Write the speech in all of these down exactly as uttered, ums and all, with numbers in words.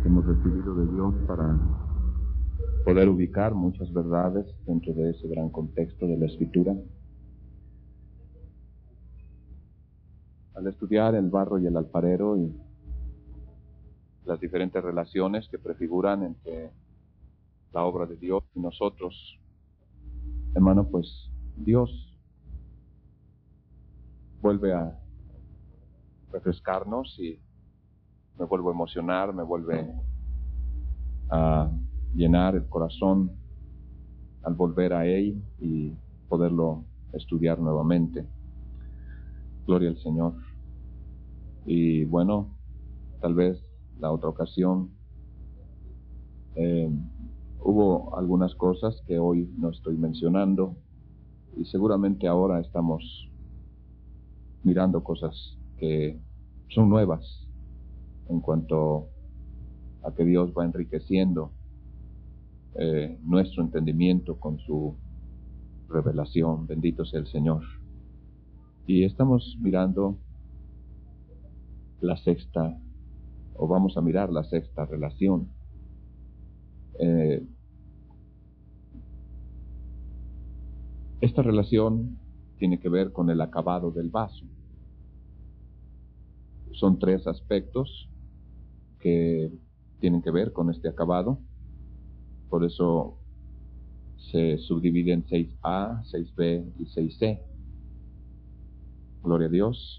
que hemos recibido de Dios para poder ubicar muchas verdades dentro de ese gran contexto de la Escritura. Al estudiar el barro y el alfarero y las diferentes relaciones que prefiguran entre la obra de Dios y nosotros, hermano, pues Dios vuelve a refrescarnos y me vuelvo a emocionar, me vuelve a llenar el corazón al volver a Él y poderlo estudiar nuevamente. Gloria al Señor. Y bueno, tal vez la otra ocasión eh, hubo algunas cosas que hoy no estoy mencionando y seguramente ahora estamos mirando cosas que son nuevas en cuanto a que Dios va enriqueciendo eh, nuestro entendimiento con su revelación. Bendito sea el Señor. Y estamos mirando la sexta, o vamos a mirar la sexta relación. Eh, esta relación tiene que ver con el acabado del vaso. Son tres aspectos que tienen que ver con este acabado. Por eso se subdivide en seis A, seis B y seis C. Gloria a Dios.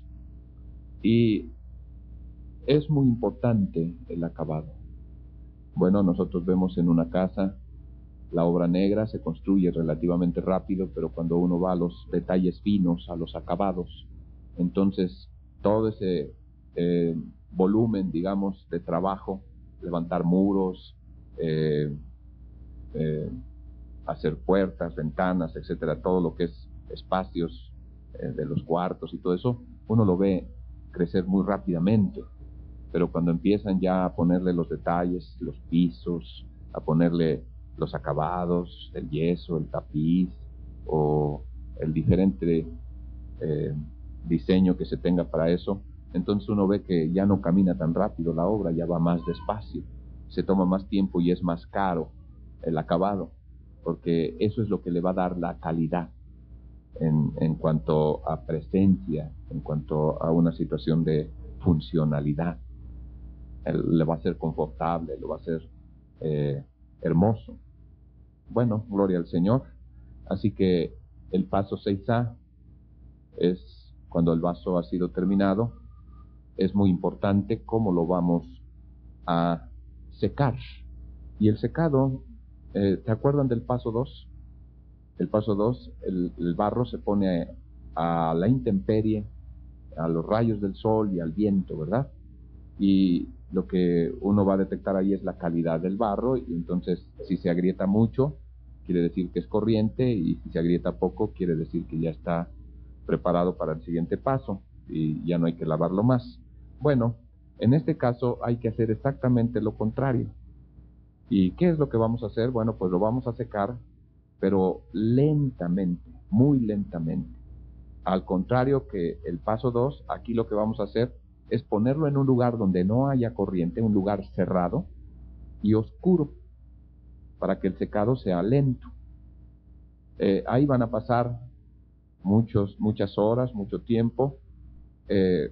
Y es muy importante el acabado. Bueno, nosotros vemos en una casa, la obra negra se construye relativamente rápido, pero cuando uno va a los detalles finos, a los acabados, entonces todo ese eh, volumen, digamos, de trabajo, levantar muros, eh, eh, hacer puertas, ventanas, etcétera, todo lo que es espacios eh, de los cuartos y todo eso, uno lo ve crecer muy rápidamente. Pero cuando empiezan ya a ponerle los detalles, los pisos, a ponerle los acabados, el yeso, el tapiz o el diferente eh, diseño que se tenga para eso, entonces uno ve que ya no camina tan rápido la obra, ya va más despacio, se toma más tiempo y es más caro el acabado, porque eso es lo que le va a dar la calidad en, en cuanto a presencia, en cuanto a una situación de funcionalidad. Le va a ser confortable, lo va a ser eh, hermoso. Bueno, gloria al Señor. Así que el paso seis A es cuando el vaso ha sido terminado. Es muy importante cómo lo vamos a secar. Y el secado, eh, ¿te acuerdan del paso dos? El paso dos, el, el barro se pone a la intemperie, a los rayos del sol y al viento, ¿verdad? Y lo que uno va a detectar ahí es la calidad del barro, y entonces si se agrieta mucho quiere decir que es corriente, y si se agrieta poco quiere decir que ya está preparado para el siguiente paso y ya no hay que lavarlo más. Bueno, en este caso hay que hacer exactamente lo contrario. ¿Y qué es lo que vamos a hacer? Bueno, pues lo vamos a secar, pero lentamente, muy lentamente. Al contrario que el paso dos, aquí lo que vamos a hacer es ponerlo en un lugar donde no haya corriente, un lugar cerrado y oscuro, para que el secado sea lento. Eh, ahí van a pasar muchos, muchas horas, mucho tiempo, eh,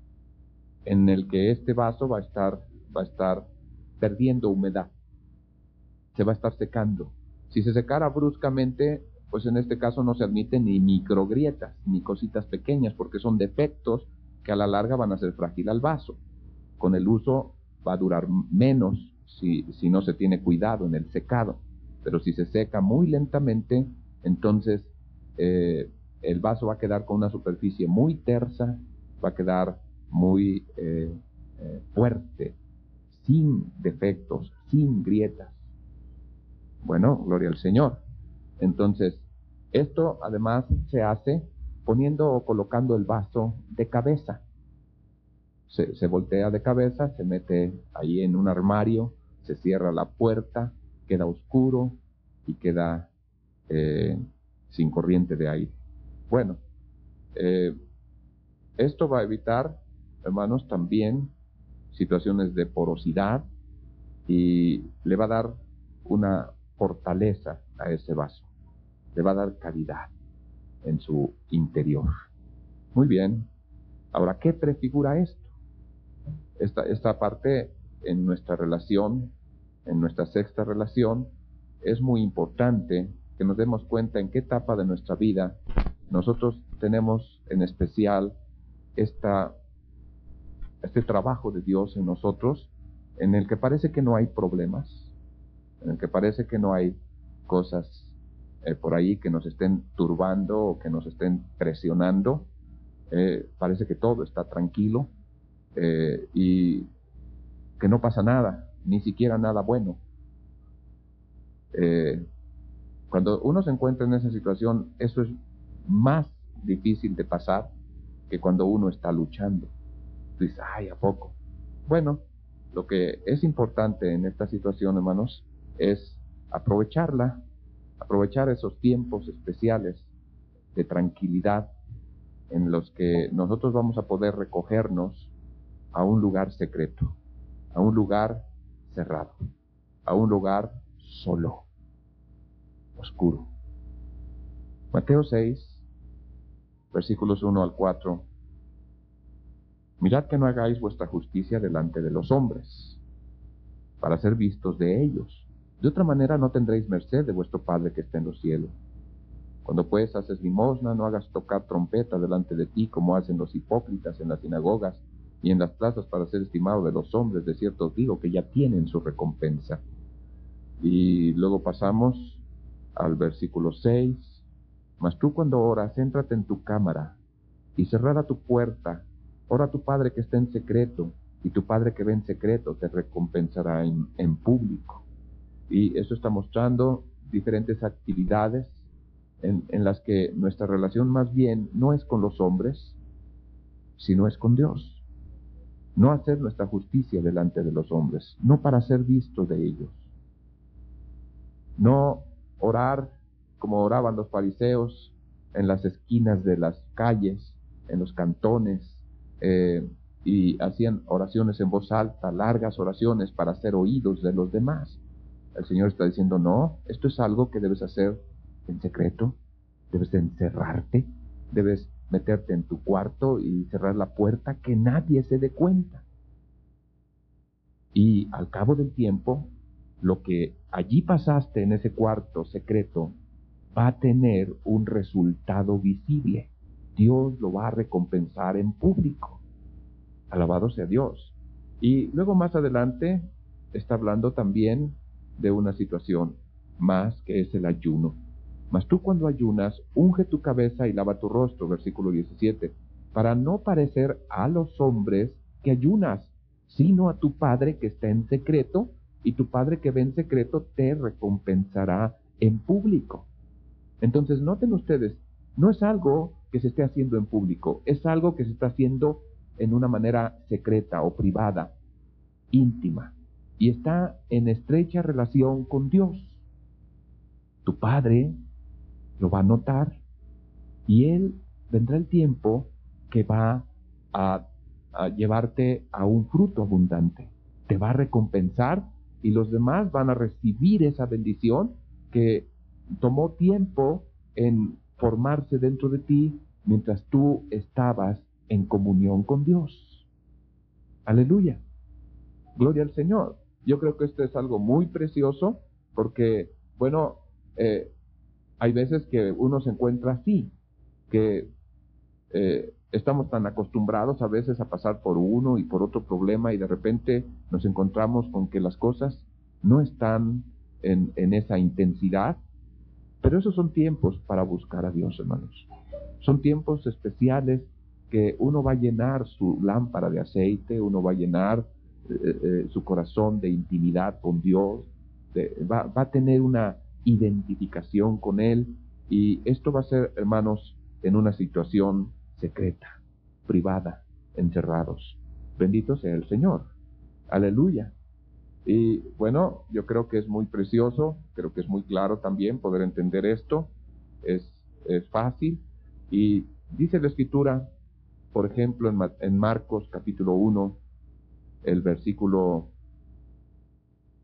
en el que este vaso va a estar, va a estar perdiendo humedad, se va a estar secando. Si se secara bruscamente, pues en este caso no se admiten ni microgrietas, ni cositas pequeñas, porque son defectos que a la larga van a hacer frágil al vaso. Con el uso va a durar menos si, si no se tiene cuidado en el secado. Pero si se seca muy lentamente, entonces eh, el vaso va a quedar con una superficie muy tersa, va a quedar muy eh, eh, fuerte, sin defectos, sin grietas. Bueno, gloria al Señor. Entonces, esto además se hace poniendo o colocando el vaso de cabeza. Se, se voltea de cabeza, se mete ahí en un armario, se cierra la puerta, queda oscuro y queda eh, sin corriente de aire. Bueno, eh, esto va a evitar, hermanos, también situaciones de porosidad, y le va a dar una fortaleza a ese vaso, le va a dar cavidad en su interior. Muy bien, ahora, ¿qué prefigura esto? Esta, esta parte en nuestra relación, en nuestra sexta relación, es muy importante que nos demos cuenta en qué etapa de nuestra vida nosotros tenemos en especial esta, este trabajo de Dios en nosotros, en el que parece que no hay problemas, en el que parece que no hay cosas eh, por ahí que nos estén turbando o que nos estén presionando. Eh, parece que todo está tranquilo eh, y que no pasa nada, ni siquiera nada bueno. Eh, cuando uno se encuentra en esa situación, eso es más difícil de pasar que cuando uno está luchando. Tú dices, ay, ¿a poco? Bueno, lo que es importante en esta situación, hermanos, es aprovecharla, aprovechar esos tiempos especiales de tranquilidad en los que nosotros vamos a poder recogernos a un lugar secreto, a un lugar cerrado, a un lugar solo, oscuro. Mateo seis, versículos uno al cuatro. Mirad que no hagáis vuestra justicia delante de los hombres, para ser vistos de ellos. De otra manera no tendréis merced de vuestro Padre que está en los cielos. Cuando pues haces limosna, no hagas tocar trompeta delante de ti, como hacen los hipócritas en las sinagogas y en las plazas para ser estimado de los hombres. De cierto os digo que ya tienen su recompensa. Y luego pasamos al versículo seis. Mas tú cuando oras, éntrate en tu cámara y cerrada tu puerta, ora a tu Padre que está en secreto, y tu Padre que ve en secreto te recompensará en, en público. Y eso está mostrando diferentes actividades en, en las que nuestra relación más bien no es con los hombres, sino es con Dios. No hacer nuestra justicia delante de los hombres, no para ser visto de ellos. No orar como oraban los fariseos en las esquinas de las calles, en los cantones, eh, y hacían oraciones en voz alta, largas oraciones para ser oídos de los demás. El Señor está diciendo, no, esto es algo que debes hacer en secreto, debes de encerrarte, debes meterte en tu cuarto y cerrar la puerta, que nadie se dé cuenta. Y al cabo del tiempo, lo que allí pasaste en ese cuarto secreto va a tener un resultado visible. Dios lo va a recompensar en público. Alabado sea Dios. Y luego más adelante está hablando también de una situación más, que es el ayuno. Mas tú cuando ayunas, unge tu cabeza y lava tu rostro, versículo diecisiete, para no parecer a los hombres que ayunas, sino a tu Padre que está en secreto, y tu Padre que ve en secreto te recompensará en público. Entonces, noten ustedes, no es algo que se esté haciendo en público, es algo que se está haciendo en una manera secreta o privada, íntima, y está en estrecha relación con Dios. Tu Padre lo va a notar, y Él vendrá el tiempo que va a, a llevarte a un fruto abundante. Te va a recompensar y los demás van a recibir esa bendición que tomó tiempo en formarse dentro de ti mientras tú estabas en comunión con Dios. Aleluya. Gloria al Señor. Yo creo que esto es algo muy precioso porque, bueno, eh, hay veces que uno se encuentra así, que eh, estamos tan acostumbrados a veces a pasar por uno y por otro problema y de repente nos encontramos con que las cosas no están en, en esa intensidad, pero esos son tiempos para buscar a Dios, hermanos. Son tiempos especiales que uno va a llenar su lámpara de aceite, uno va a llenar eh, eh, su corazón de intimidad con Dios, de, va, va a tener una identificación con Él, y esto va a ser, hermanos, en una situación secreta, privada, encerrados. Bendito sea el Señor. Aleluya. Y bueno, yo creo que es muy precioso, creo que es muy claro también poder entender esto, es, es fácil. Y dice la Escritura, por ejemplo, en, en Marcos capítulo uno, el versículo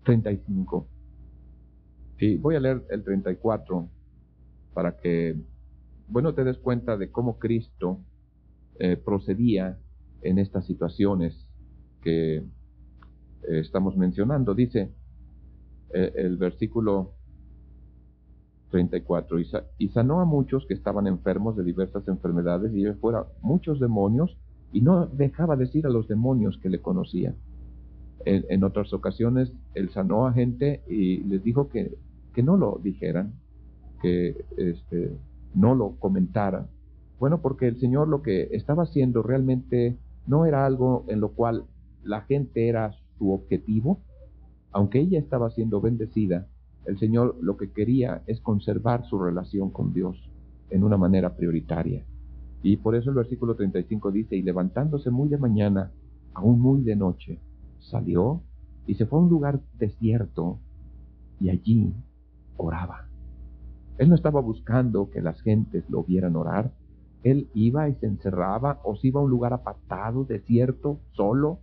treinta y cinco. Sí, voy a leer el treinta y cuatro para que, bueno, te des cuenta de cómo Cristo eh, procedía en estas situaciones que eh, estamos mencionando. Dice eh, el versículo treinta y cuatro, y, sa y sanó a muchos que estaban enfermos de diversas enfermedades, y ellos fuera muchos demonios, y no dejaba decir a los demonios que le conocían. En, en otras ocasiones, él sanó a gente y les dijo que, que no lo dijeran, que este, no lo comentaran. Bueno, porque el Señor lo que estaba haciendo realmente no era algo en lo cual la gente era su objetivo. Aunque ella estaba siendo bendecida, el Señor lo que quería es conservar su relación con Dios en una manera prioritaria. Y por eso el versículo treinta y cinco dice, y levantándose muy de mañana, aún muy de noche, salió y se fue a un lugar desierto y allí oraba. Él no estaba buscando que las gentes lo vieran orar. Él iba y se encerraba, o se iba a un lugar apartado, desierto, solo.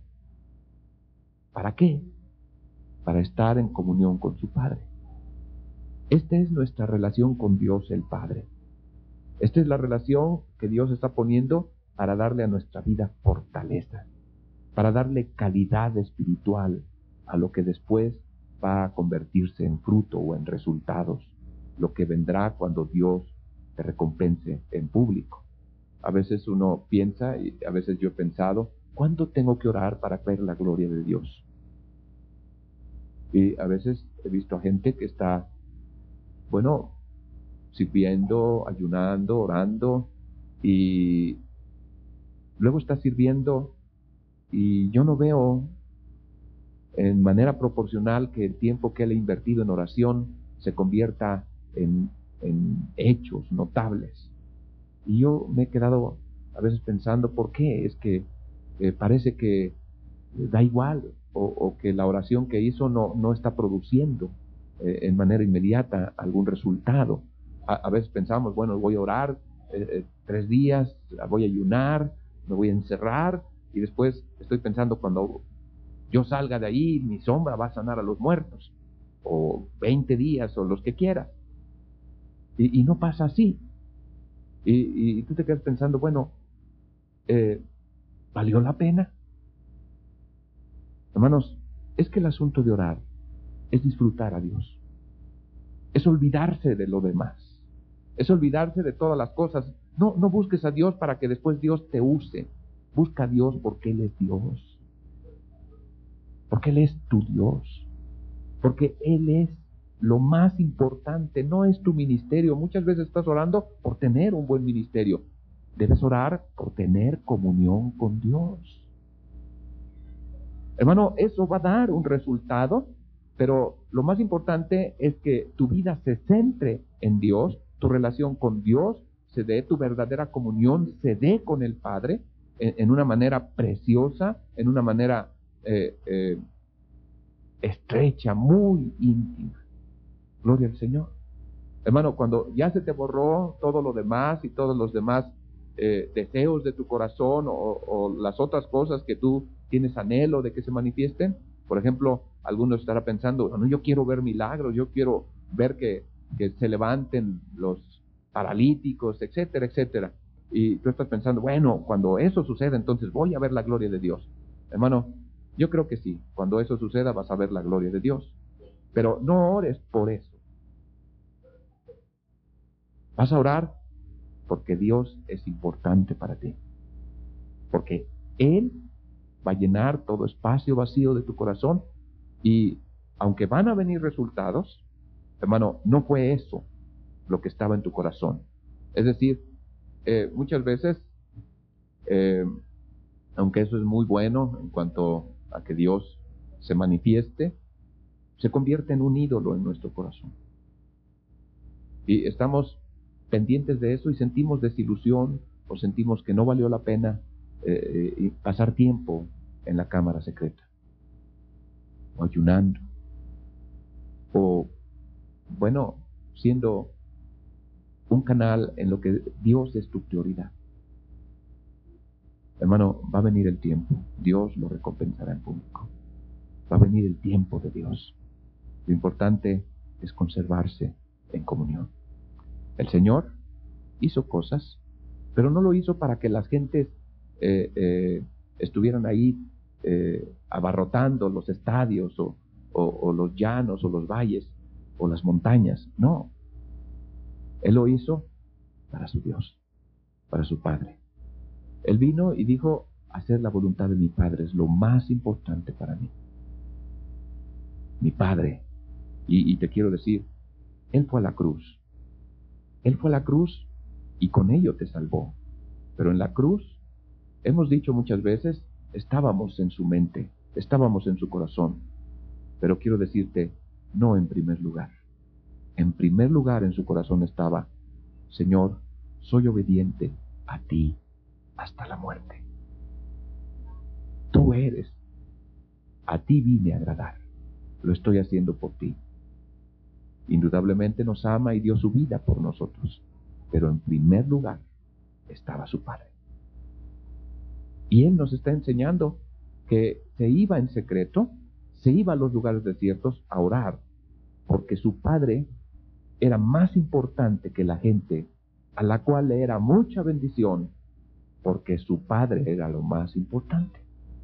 ¿Para qué? Para estar en comunión con su Padre. Esta es nuestra relación con Dios el Padre. Esta es la relación que Dios está poniendo para darle a nuestra vida fortaleza, para darle calidad espiritual a lo que después va a convertirse en fruto o en resultados, lo que vendrá cuando Dios te recompense en público. A veces uno piensa, y a veces yo he pensado, ¿cuánto tengo que orar para ver la gloria de Dios? Y a veces he visto a gente que está, bueno, sirviendo, ayunando, orando, y luego está sirviendo, y yo no veo en manera proporcional que el tiempo que él ha invertido en oración se convierta en, en hechos notables. Y yo me he quedado a veces pensando, ¿por qué? Es que eh, parece que da igual, o, o que la oración que hizo no, no está produciendo eh, en manera inmediata algún resultado. A, a veces pensamos, bueno, voy a orar eh, eh, tres días, voy a ayunar, me voy a encerrar, y después estoy pensando, cuando yo salga de ahí, mi sombra va a sanar a los muertos, o veinte días, o los que quieras. Y, y no pasa así. Y, y, y tú te quedas pensando, bueno, eh, ¿valió la pena? Hermanos, es que el asunto de orar es disfrutar a Dios. Es olvidarse de lo demás. Es olvidarse de todas las cosas. No, no busques a Dios para que después Dios te use. Busca a Dios porque Él es Dios. Porque Él es tu Dios. Porque Él es lo más importante. No es tu ministerio. Muchas veces estás orando por tener un buen ministerio. Debes orar por tener comunión con Dios. Hermano, eso va a dar un resultado, pero lo más importante es que tu vida se centre en Dios, tu relación con Dios se dé, tu verdadera comunión se dé con el Padre en, en una manera preciosa, en una manera eh, eh, estrecha, muy íntima. Gloria al Señor. Hermano, cuando ya se te borró todo lo demás y todos los demás eh, deseos de tu corazón, o, o las otras cosas que tú tienes anhelo de que se manifiesten, por ejemplo, algunos estarán pensando, bueno, yo quiero ver milagros, yo quiero ver que, que se levanten los paralíticos, etcétera, etcétera. Y tú estás pensando, bueno, cuando eso suceda, entonces voy a ver la gloria de Dios. Hermano, yo creo que sí, cuando eso suceda vas a ver la gloria de Dios. Pero no ores por eso. Vas a orar porque Dios es importante para ti. Porque Él va a llenar todo espacio vacío de tu corazón, y aunque van a venir resultados, hermano, no fue eso lo que estaba en tu corazón. Es decir, eh, muchas veces, eh, aunque eso es muy bueno en cuanto a que Dios se manifieste, se convierte en un ídolo en nuestro corazón. Y estamos pendientes de eso y sentimos desilusión, o sentimos que no valió la pena eh, pasar tiempo en la cámara secreta, o ayunando, o, bueno, siendo un canal en lo que Dios es tu prioridad. Hermano, va a venir el tiempo, Dios lo recompensará en público. Va a venir el tiempo de Dios. Lo importante es conservarse en comunión. El Señor hizo cosas, pero no lo hizo para que las gentes eh, eh, estuvieran ahí eh, abarrotando los estadios o, o, o los llanos o los valles o las montañas. No, Él lo hizo para su Dios, para su Padre. Él vino y dijo: hacer la voluntad de mi Padre es lo más importante para mí. Mi Padre. Y, y te quiero decir, Él fue a la cruz. Él fue a la cruz y con ello te salvó. Pero en la cruz, hemos dicho muchas veces, estábamos en su mente, estábamos en su corazón. Pero quiero decirte, no en primer lugar. En primer lugar en su corazón estaba: Señor, soy obediente a ti hasta la muerte. Tú eres. A ti vine a agradar. Lo estoy haciendo por ti. Indudablemente nos ama y dio su vida por nosotros. Pero en primer lugar estaba su Padre. Y Él nos está enseñando que se iba en secreto, se iba a los lugares desiertos a orar, porque su Padre era más importante que la gente, a la cual le era mucha bendición, porque su Padre era lo más importante.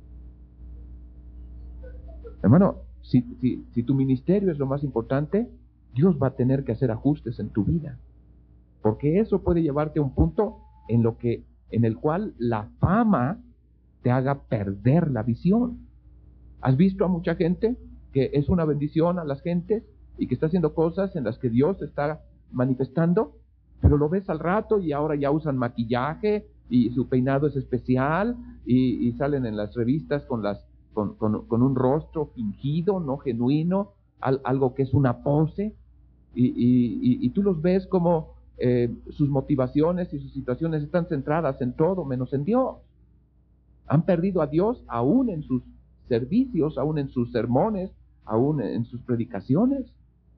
Hermano, si, si, si tu ministerio es lo más importante, Dios va a tener que hacer ajustes en tu vida, porque eso puede llevarte a un punto en lo que, en el cual la fama te haga perder la visión. ¿Has visto a mucha gente que es una bendición a las gentes y que está haciendo cosas en las que Dios está manifestando? Pero lo ves al rato y ahora ya usan maquillaje y su peinado es especial y, y salen en las revistas con, las, con, con, con un rostro fingido, no genuino, al, algo que es una pose, y, y, y, y tú los ves como eh, sus motivaciones y sus situaciones están centradas en todo menos en Dios. Han perdido a Dios aún en sus servicios, aún en sus sermones, aún en sus predicaciones.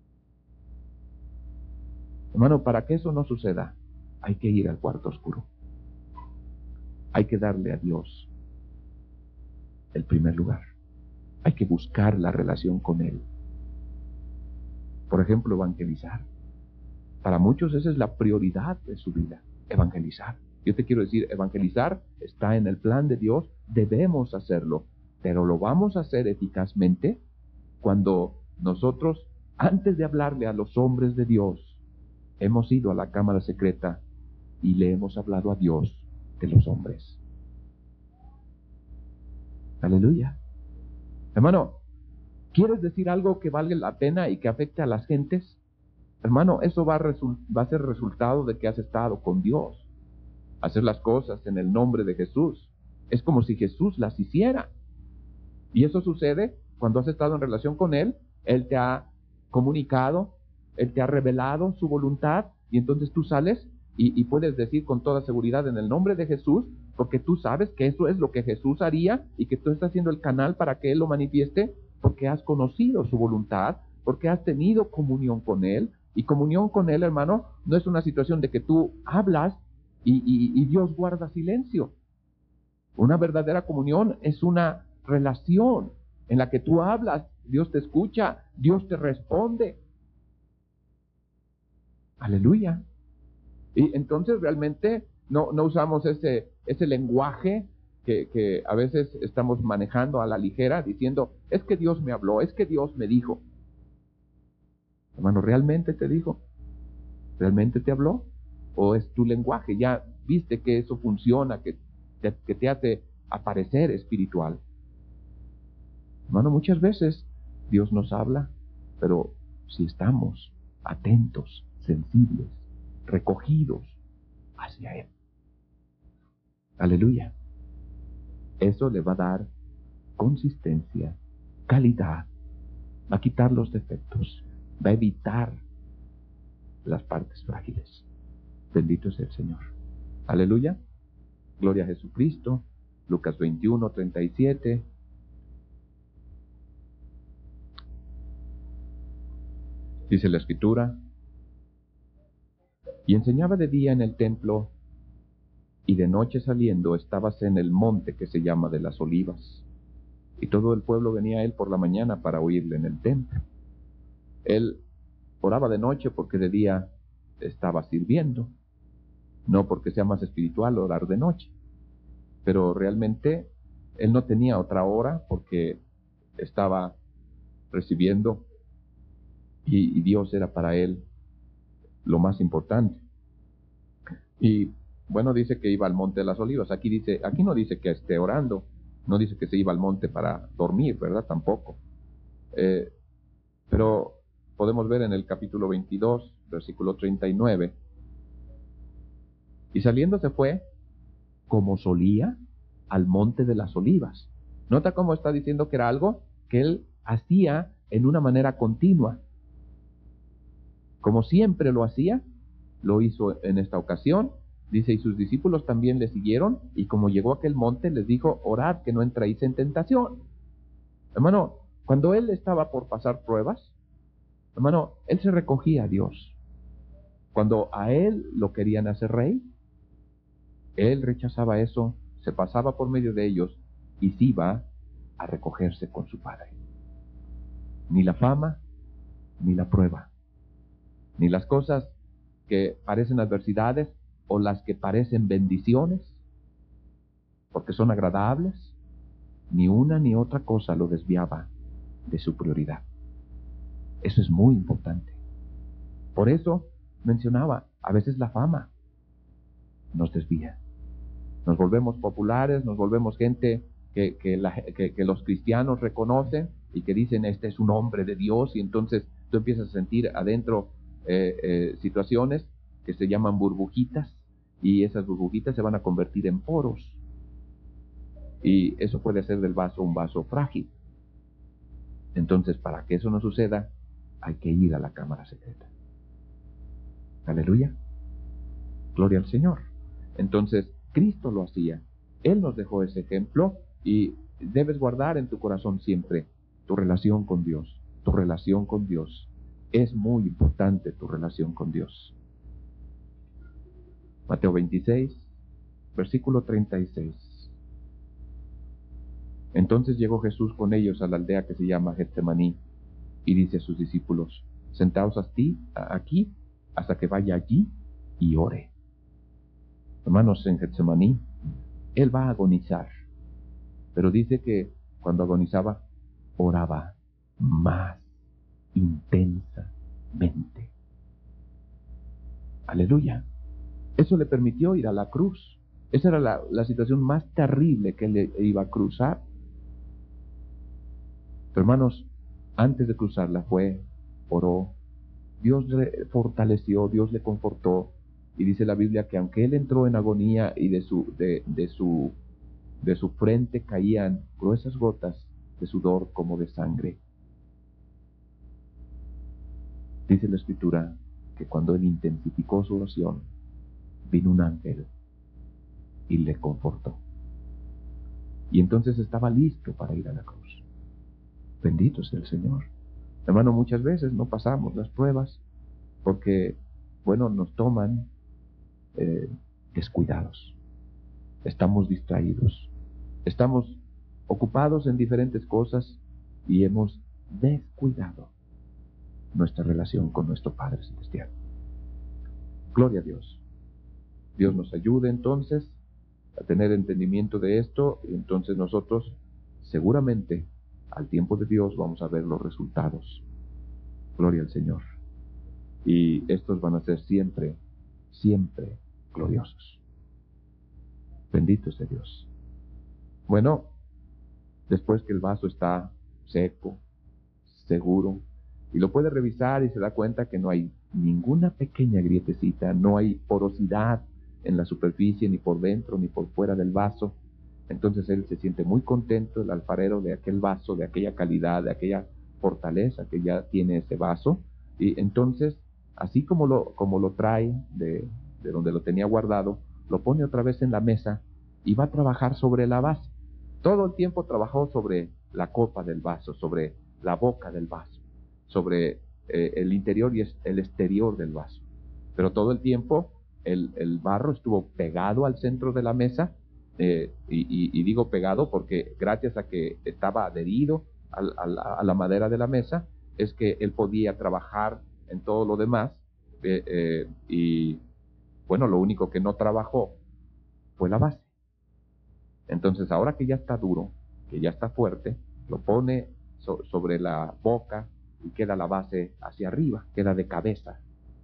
Hermano, para que eso no suceda, hay que ir al cuarto oscuro. Hay que darle a Dios el primer lugar. Hay que buscar la relación con Él. Por ejemplo, evangelizar. Para muchos esa es la prioridad de su vida, evangelizar. Yo te quiero decir, evangelizar está en el plan de Dios, debemos hacerlo, pero lo vamos a hacer eficazmente cuando nosotros, antes de hablarle a los hombres de Dios, hemos ido a la cámara secreta y le hemos hablado a Dios de los hombres. Aleluya. Hermano, ¿quieres decir algo que valga la pena y que afecte a las gentes? Hermano, eso va a, resu- va a ser resultado de que has estado con Dios. Hacer las cosas en el nombre de Jesús. Es como si Jesús las hiciera. Y eso sucede cuando has estado en relación con Él. Él te ha comunicado, Él te ha revelado su voluntad, y entonces tú sales y, y puedes decir con toda seguridad en el nombre de Jesús, porque tú sabes que eso es lo que Jesús haría y que tú estás siendo el canal para que Él lo manifieste, porque has conocido su voluntad, porque has tenido comunión con Él. Y comunión con Él, hermano, no es una situación de que tú hablas y, y, y Dios guarda silencio. Una verdadera comunión es una relación en la que tú hablas, Dios te escucha, Dios te responde. Aleluya. Y entonces realmente no, no usamos ese, ese lenguaje que, que a veces estamos manejando a la ligera, diciendo, es que Dios me habló, es que Dios me dijo. Hermano, ¿realmente te dijo? ¿Realmente te habló? ¿O es tu lenguaje? Ya viste que eso funciona, que te, que te hace aparecer espiritual. Hermano, muchas veces Dios nos habla, pero si estamos atentos, sensibles, recogidos hacia Él. Aleluya. Eso le va a dar consistencia, calidad, va a quitar los defectos, va a evitar las partes frágiles. Bendito es el Señor. Aleluya. Gloria a Jesucristo. Lucas veintiuno, treinta y siete. Dice la Escritura: y enseñaba de día en el templo, y de noche saliendo estábase en el monte que se llama de las Olivas, y todo el pueblo venía a él por la mañana para oírle en el templo. Él oraba de noche porque de día estaba sirviendo, no porque sea más espiritual orar de noche, pero realmente él no tenía otra hora porque estaba recibiendo y, y Dios era para él lo más importante. Y bueno, dice que iba al monte de las olivas. Aquí dice, aquí no dice que esté orando, no dice que se iba al monte para dormir, ¿verdad? Tampoco. Eh, pero podemos ver en el capítulo veintidós, versículo treinta y nueve. Y saliendo se fue, como solía, al monte de las olivas. Nota cómo está diciendo que era algo que él hacía en una manera continua. Como siempre lo hacía, lo hizo en esta ocasión. Dice, y sus discípulos también le siguieron, y como llegó a aquel monte, les dijo, orad que no entréis en tentación. Hermano, cuando él estaba por pasar pruebas, hermano, él se recogía a Dios. Cuando a él lo querían hacer rey, él rechazaba eso, se pasaba por medio de ellos, y se iba a recogerse con su padre. Ni la fama, ni la prueba, ni las cosas que parecen adversidades o las que parecen bendiciones, porque son agradables, ni una ni otra cosa lo desviaba de su prioridad. Eso es muy importante. Por eso mencionaba, a veces la fama nos desvía. Nos volvemos populares, nos volvemos gente que, que, la, que, que los cristianos reconocen y que dicen, este es un hombre de Dios, y entonces tú empiezas a sentir adentro eh, eh, situaciones que se llaman burbujitas, y esas burbujitas se van a convertir en poros. Y eso puede hacer del vaso un vaso frágil. Entonces, para que eso no suceda, hay que ir a la cámara secreta. Aleluya. Gloria al Señor. Entonces, Cristo lo hacía. Él nos dejó ese ejemplo y debes guardar en tu corazón siempre tu relación con Dios. Tu relación con Dios. Es muy importante tu relación con Dios. Mateo veintiséis, versículo treinta y seis. Entonces llegó Jesús con ellos a la aldea que se llama Getsemaní y dice a sus discípulos, sentaos aquí, aquí hasta que vaya allí y ore. Hermanos, en Getsemaní, él va a agonizar, pero dice que cuando agonizaba, oraba más intensamente. Aleluya. Eso le permitió ir a la cruz. Esa era la, la situación más terrible que él iba a cruzar. Pero hermanos, antes de cruzarla fue, oró, Dios le fortaleció, Dios le confortó, y dice la Biblia que aunque él entró en agonía y de su, de, de su, de su frente caían gruesas gotas de sudor como de sangre. Dice la Escritura que cuando él intensificó su oración, vino un ángel y le confortó. Y entonces estaba listo para ir a la cruz. Bendito sea el Señor. Hermano, muchas veces no pasamos las pruebas porque, bueno, nos toman eh, descuidados. Estamos distraídos. Estamos ocupados en diferentes cosas y hemos descuidado nuestra relación con nuestro Padre Celestial. Gloria a Dios. Dios nos ayude entonces a tener entendimiento de esto, y entonces nosotros seguramente al tiempo de Dios vamos a ver los resultados. Gloria al Señor. Y estos van a ser siempre, siempre gloriosos. Bendito sea Dios. Bueno, después que el vaso está seco, seguro, y lo puede revisar y se da cuenta que no hay ninguna pequeña grietecita, no hay porosidad en la superficie, ni por dentro, ni por fuera del vaso. Entonces él se siente muy contento, el alfarero, de aquel vaso, de aquella calidad, de aquella fortaleza que ya tiene ese vaso. Y entonces, así como lo, como lo trae de, de donde lo tenía guardado, lo pone otra vez en la mesa y va a trabajar sobre la base. Todo el tiempo trabajó sobre la copa del vaso, sobre la boca del vaso, sobre eh, el interior y el exterior del vaso. Pero todo el tiempo el, el barro estuvo pegado al centro de la mesa. Eh, y, y, y digo pegado porque gracias a que estaba adherido a, a, la, a la madera de la mesa, es que él podía trabajar en todo lo demás, eh, eh, y bueno, lo único que no trabajó fue la base. Entonces, ahora que ya está duro, que ya está fuerte, lo pone so- sobre la boca y queda la base hacia arriba, queda de cabeza.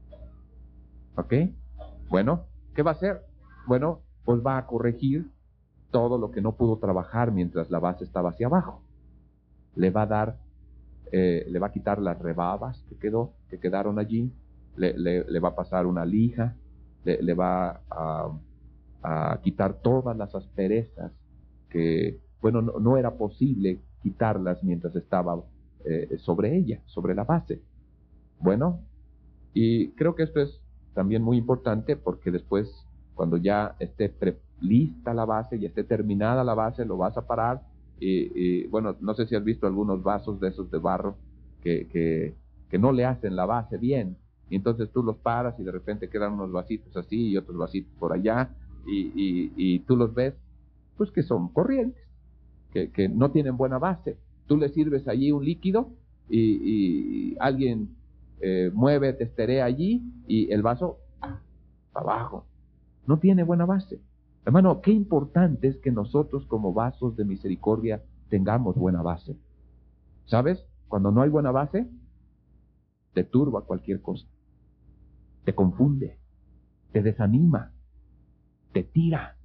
¿Ok? Bueno, ¿qué va a hacer? Bueno, pues va a corregir todo lo que no pudo trabajar mientras la base estaba hacia abajo. Le va a dar, eh, le va a quitar las rebabas que quedó, que quedaron allí, le, le, le va a pasar una lija, le, le va a, a quitar todas las asperezas que, bueno, no, no era posible quitarlas mientras estaba eh, sobre ella, sobre la base. Bueno, y creo que esto es también muy importante porque después, cuando ya esté pre lista la base, ya esté terminada la base, lo vas a parar. Y, y bueno, no sé si has visto algunos vasos de esos de barro que, que, que no le hacen la base bien. Y entonces tú los paras y de repente quedan unos vasitos así y otros vasitos por allá. Y, y, y tú los ves, pues que son corrientes, que, que no tienen buena base. Tú le sirves allí un líquido y, y alguien eh, mueve, testerea allí y el vaso para abajo. No tiene buena base. Hermano, qué importante es que nosotros como vasos de misericordia tengamos buena base. ¿Sabes? Cuando no hay buena base, te turba cualquier cosa. Te confunde, te desanima, te tira.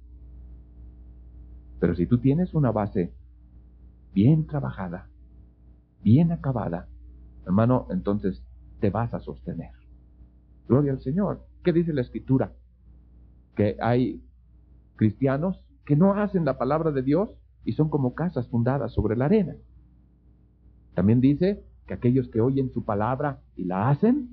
Pero si tú tienes una base bien trabajada, bien acabada, hermano, entonces te vas a sostener. Gloria al Señor. ¿Qué dice la Escritura? Que hay cristianos que no hacen la palabra de Dios y son como casas fundadas sobre la arena. También dice que aquellos que oyen su palabra y la hacen,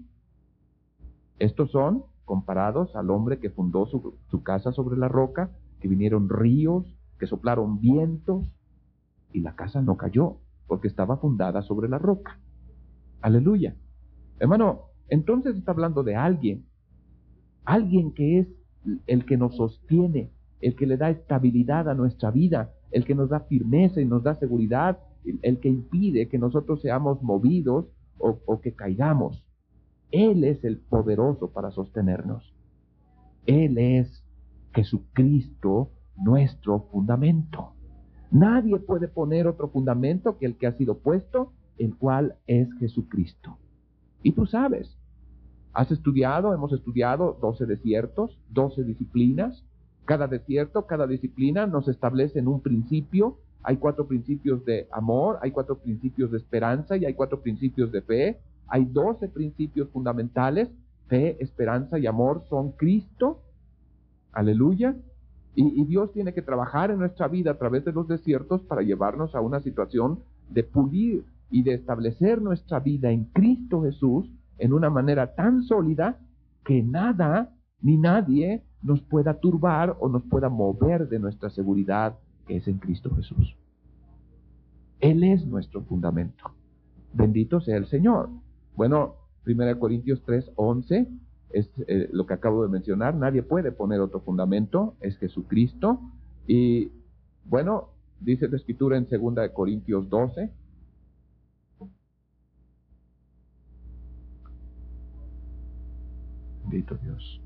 estos son comparados al hombre que fundó su, su casa sobre la roca, que vinieron ríos, que soplaron vientos y la casa no cayó porque estaba fundada sobre la roca. Aleluya. Hermano, entonces está hablando de alguien, alguien que es el que nos sostiene, el que le da estabilidad a nuestra vida, el que nos da firmeza y nos da seguridad, el, el que impide que nosotros seamos movidos o, o que caigamos. Él es el poderoso para sostenernos. Él es Jesucristo, nuestro fundamento. Nadie puede poner otro fundamento que el que ha sido puesto, el cual es Jesucristo. Y tú sabes, has estudiado, hemos estudiado doce desiertos, doce disciplinas. Cada desierto, cada disciplina nos establece en un principio. Hay cuatro principios de amor, hay cuatro principios de esperanza y hay cuatro principios de fe. Hay doce principios fundamentales. Fe, esperanza y amor son Cristo. Aleluya. Y, y Dios tiene que trabajar en nuestra vida a través de los desiertos para llevarnos a una situación de pulir y de establecer nuestra vida en Cristo Jesús en una manera tan sólida que nada ni nadie nos pueda turbar o nos pueda mover de nuestra seguridad que es en Cristo Jesús. Él es nuestro fundamento. Bendito sea el Señor. Bueno, primera Corintios tres, once es eh, lo que acabo de mencionar. Nadie puede poner otro fundamento, es Jesucristo. Y bueno, dice la Escritura en segunda Corintios doce. Bendito Dios.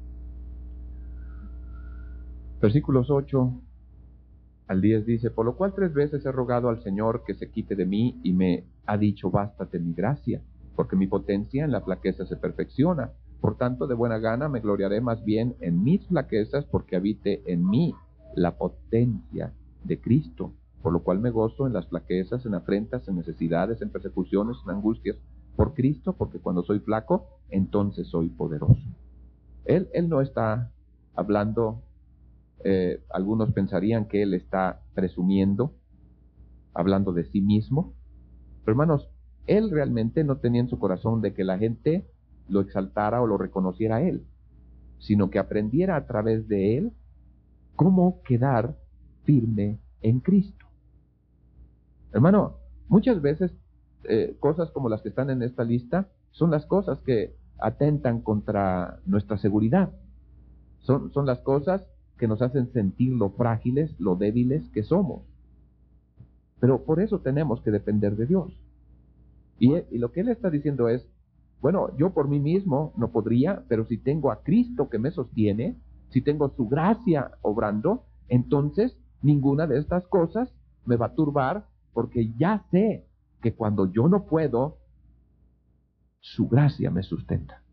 Versículos ocho al diez dice: por lo cual tres veces he rogado al Señor que se quite de mí, y me ha dicho: bástate mi gracia, porque mi potencia en la flaqueza se perfecciona. Por tanto, de buena gana me gloriaré más bien en mis flaquezas, porque habite en mí la potencia de Cristo. Por lo cual me gozo en las flaquezas, en afrentas, en necesidades, en persecuciones, en angustias, por Cristo, porque cuando soy flaco, entonces soy poderoso. Él, él no está hablando, eh, algunos pensarían que él está presumiendo, hablando de sí mismo. Pero hermanos, él realmente no tenía en su corazón de que la gente lo exaltara o lo reconociera a él, sino que aprendiera a través de él cómo quedar firme en Cristo. Hermano, muchas veces eh, cosas como las que están en esta lista son las cosas que atentan contra nuestra seguridad. Son, son las cosas que nos hacen sentir lo frágiles, lo débiles que somos. Pero por eso tenemos que depender de Dios. Y, y lo que él está diciendo es, bueno, yo por mí mismo no podría, pero si tengo a Cristo que me sostiene, si tengo su gracia obrando, entonces ninguna de estas cosas me va a turbar, porque ya sé que cuando yo no puedo, su gracia me sustenta.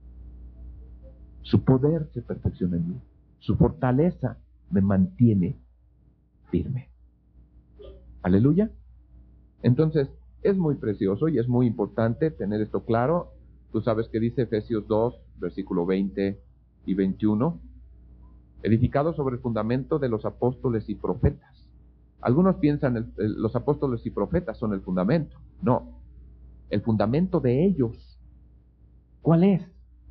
Su poder se perfecciona en mí. Su fortaleza me mantiene firme. Aleluya. Entonces, es muy precioso y es muy importante tener esto claro. Tú sabes que dice Efesios dos, versículo veinte y veintiuno. Edificado sobre el fundamento de los apóstoles y profetas. Algunos piensan el, el, los apóstoles y profetas son el fundamento. No. El fundamento de ellos, ¿cuál es?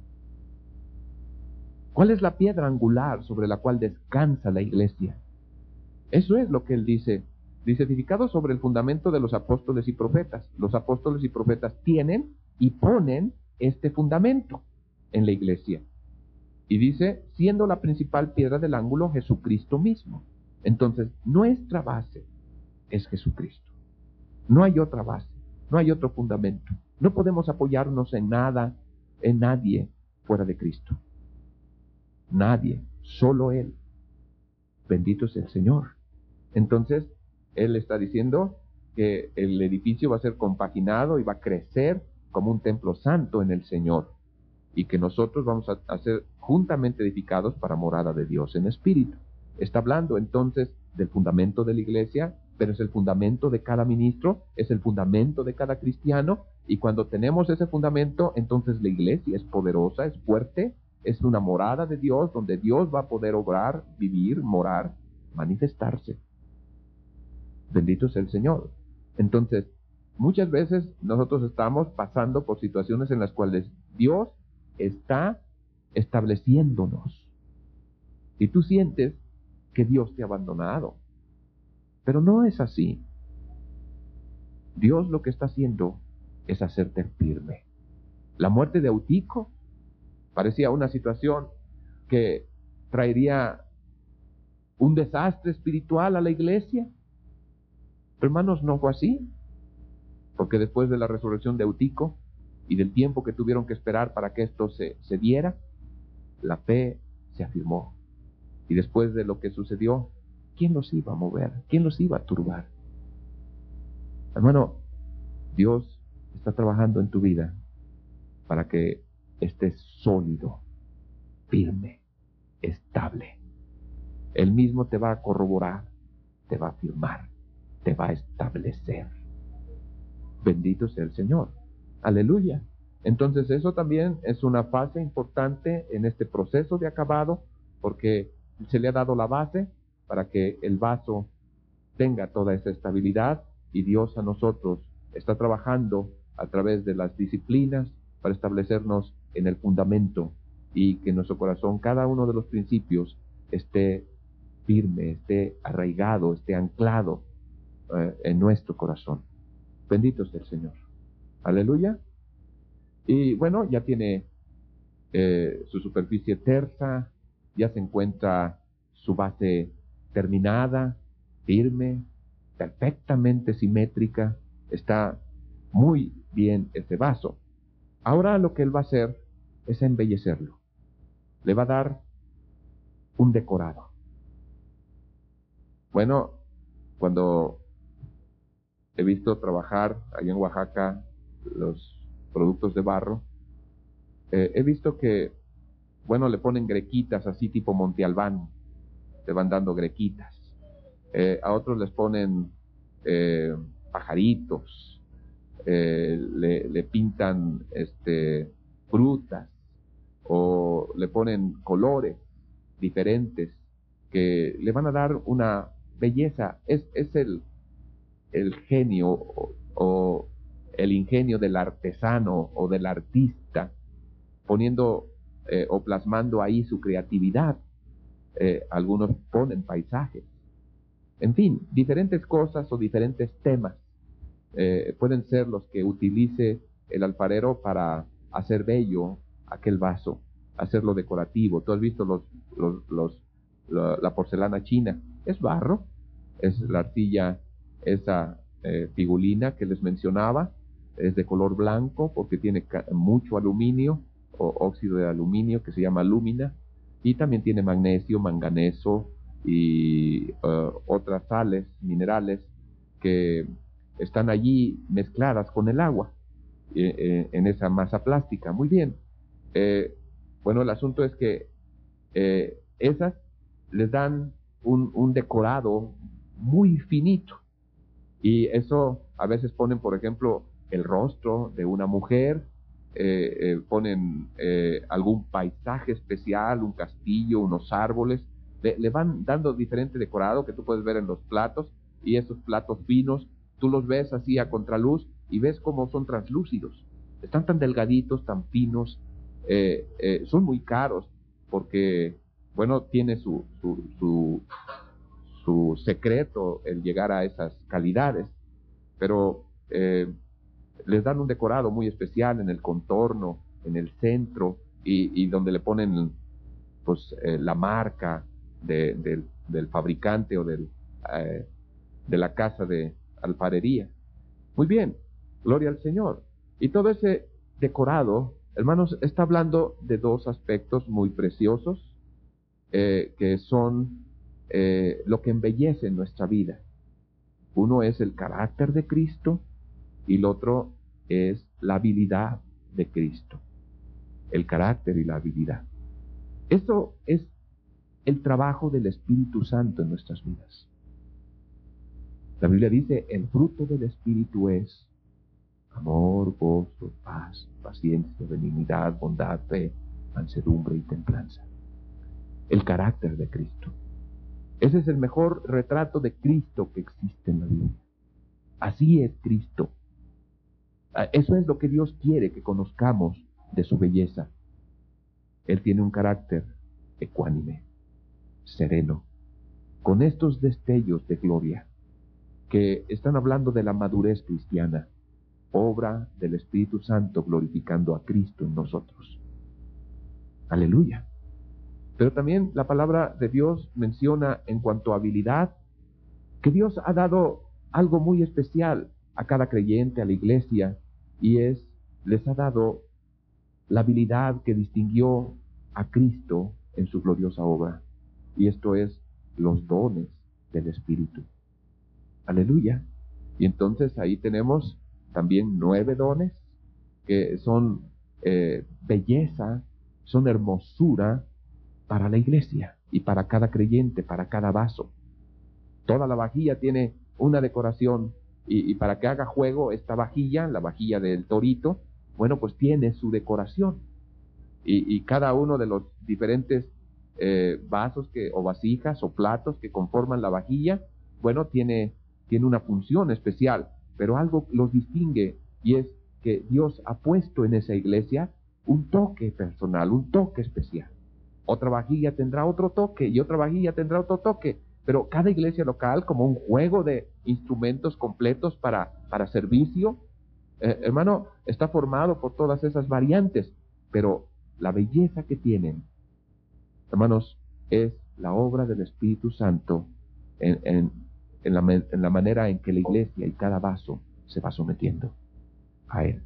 ¿Cuál es la piedra angular sobre la cual descansa la iglesia? Eso es lo que él dice. Dice, edificado sobre el fundamento de los apóstoles y profetas. Los apóstoles y profetas tienen y ponen este fundamento en la iglesia. Y dice, siendo la principal piedra del ángulo Jesucristo mismo. Entonces, nuestra base es Jesucristo. No hay otra base, no hay otro fundamento. No podemos apoyarnos en nada, en nadie fuera de Cristo. Nadie, solo Él. Bendito sea el Señor. Entonces, Él está diciendo que el edificio va a ser compaginado y va a crecer como un templo santo en el Señor. Y que nosotros vamos a, a ser juntamente edificados para morada de Dios en espíritu. Está hablando entonces del fundamento de la iglesia, pero es el fundamento de cada ministro, es el fundamento de cada cristiano, y cuando tenemos ese fundamento, entonces la iglesia es poderosa, es fuerte, es una morada de Dios, donde Dios va a poder obrar, vivir, morar, manifestarse. Bendito sea el Señor. Entonces, muchas veces nosotros estamos pasando por situaciones en las cuales Dios está estableciéndonos. Y tú sientes que Dios te ha abandonado. Pero no es así. Dios lo que está haciendo es hacerte firme. La muerte de Eutico parecía una situación que traería un desastre espiritual a la iglesia. Pero hermanos, no fue así. Porque después de la resurrección de Eutico y del tiempo que tuvieron que esperar para que esto se, se diera, la fe se afirmó. Y después de lo que sucedió, ¿quién los iba a mover? ¿Quién los iba a turbar? Hermano, Dios está trabajando en tu vida para que estés sólido, firme, estable. Él mismo te va a corroborar, te va a afirmar, te va a establecer. Bendito sea el Señor. Aleluya. Entonces eso también es una fase importante en este proceso de acabado, porque se le ha dado la base para que el vaso tenga toda esa estabilidad, y Dios a nosotros está trabajando a través de las disciplinas para establecernos en el fundamento, y que en nuestro corazón cada uno de los principios esté firme, esté arraigado, esté anclado eh, en nuestro corazón. Bendito sea el Señor. Aleluya. Y bueno, ya tiene eh, su superficie tersa, ya se encuentra su base terminada, firme, perfectamente simétrica. Está muy bien ese vaso. Ahora lo que él va a hacer es embellecerlo. Le va a dar un decorado. Bueno, cuando he visto trabajar allá en Oaxaca los productos de barro, eh, he visto que, bueno, le ponen grequitas así tipo Monte Albán, te van dando grequitas. Eh, a otros les ponen eh, pajaritos, eh, le, le pintan este, frutas, o le ponen colores diferentes que le van a dar una belleza. Es, es el, el genio o, o el ingenio del artesano o del artista poniendo eh, o plasmando ahí su creatividad. Eh, algunos ponen paisajes, en fin, diferentes cosas o diferentes temas eh, pueden ser los que utilice el alfarero para hacer bello aquel vaso, hacerlo decorativo. Tú has visto los, los, los, la, la porcelana china, es barro, es la arcilla, esa eh, figurina que les mencionaba, es de color blanco porque tiene mucho aluminio o óxido de aluminio que se llama alúmina, y también tiene magnesio, manganeso y uh, otras sales minerales que están allí mezcladas con el agua eh, eh, en esa masa plástica. Muy bien. Eh, bueno, el asunto es que eh, esas les dan un, un decorado muy finito, y eso a veces ponen, por ejemplo, el rostro de una mujer, eh, eh, ponen eh, algún paisaje especial, un castillo, unos árboles, le, le van dando diferente decorado que tú puedes ver en los platos, y esos platos finos, tú los ves así a contraluz y ves cómo son translúcidos, están tan delgaditos, tan finos, eh, eh, son muy caros porque, bueno, tiene su, su, su, su secreto el llegar a esas calidades, pero eh, les dan un decorado muy especial en el contorno, en el centro, y, y donde le ponen pues eh, la marca de, de, del fabricante o del, eh, de la casa de alfarería. Muy bien, gloria al Señor. Y todo ese decorado, hermanos, está hablando de dos aspectos muy preciosos, eh, que son eh, lo que embellece nuestra vida. Uno es el carácter de Cristo y el otro es la habilidad de Cristo. El carácter y la habilidad. Eso es el trabajo del Espíritu Santo en nuestras vidas. La Biblia dice, el fruto del Espíritu es amor, gozo, paz, paciencia, benignidad, bondad, fe, mansedumbre y templanza. El carácter de Cristo. Ese es el mejor retrato de Cristo que existe en la Biblia. Así es Cristo. Eso es lo que Dios quiere que conozcamos de su belleza. Él tiene un carácter ecuánime, sereno, con estos destellos de gloria que están hablando de la madurez cristiana, obra del Espíritu Santo glorificando a Cristo en nosotros. Aleluya. Pero también la palabra de Dios menciona en cuanto a habilidad que Dios ha dado algo muy especial a cada creyente, a la iglesia, y es, les ha dado la habilidad que distinguió a Cristo en su gloriosa obra, y esto es los dones del Espíritu. Aleluya. Y entonces ahí tenemos también nueve dones que son eh, belleza, son hermosura para la iglesia y para cada creyente, para cada vaso. Toda la vajilla tiene una decoración, y, y para que haga juego esta vajilla, la vajilla del torito, bueno, pues tiene su decoración. Y, y cada uno de los diferentes eh, vasos que, o vasijas o platos que conforman la vajilla, bueno, tiene, tiene una función especial, pero algo los distingue, y es que Dios ha puesto en esa iglesia un toque personal, un toque especial. Otra vajilla tendrá otro toque y otra vajilla tendrá otro toque, pero cada iglesia local, como un juego de instrumentos completos para, para servicio, eh, hermano, está formado por todas esas variantes, pero la belleza que tienen, hermanos, es la obra del Espíritu Santo en, en, en, la, en la manera en que la iglesia y cada vaso se va sometiendo a Él.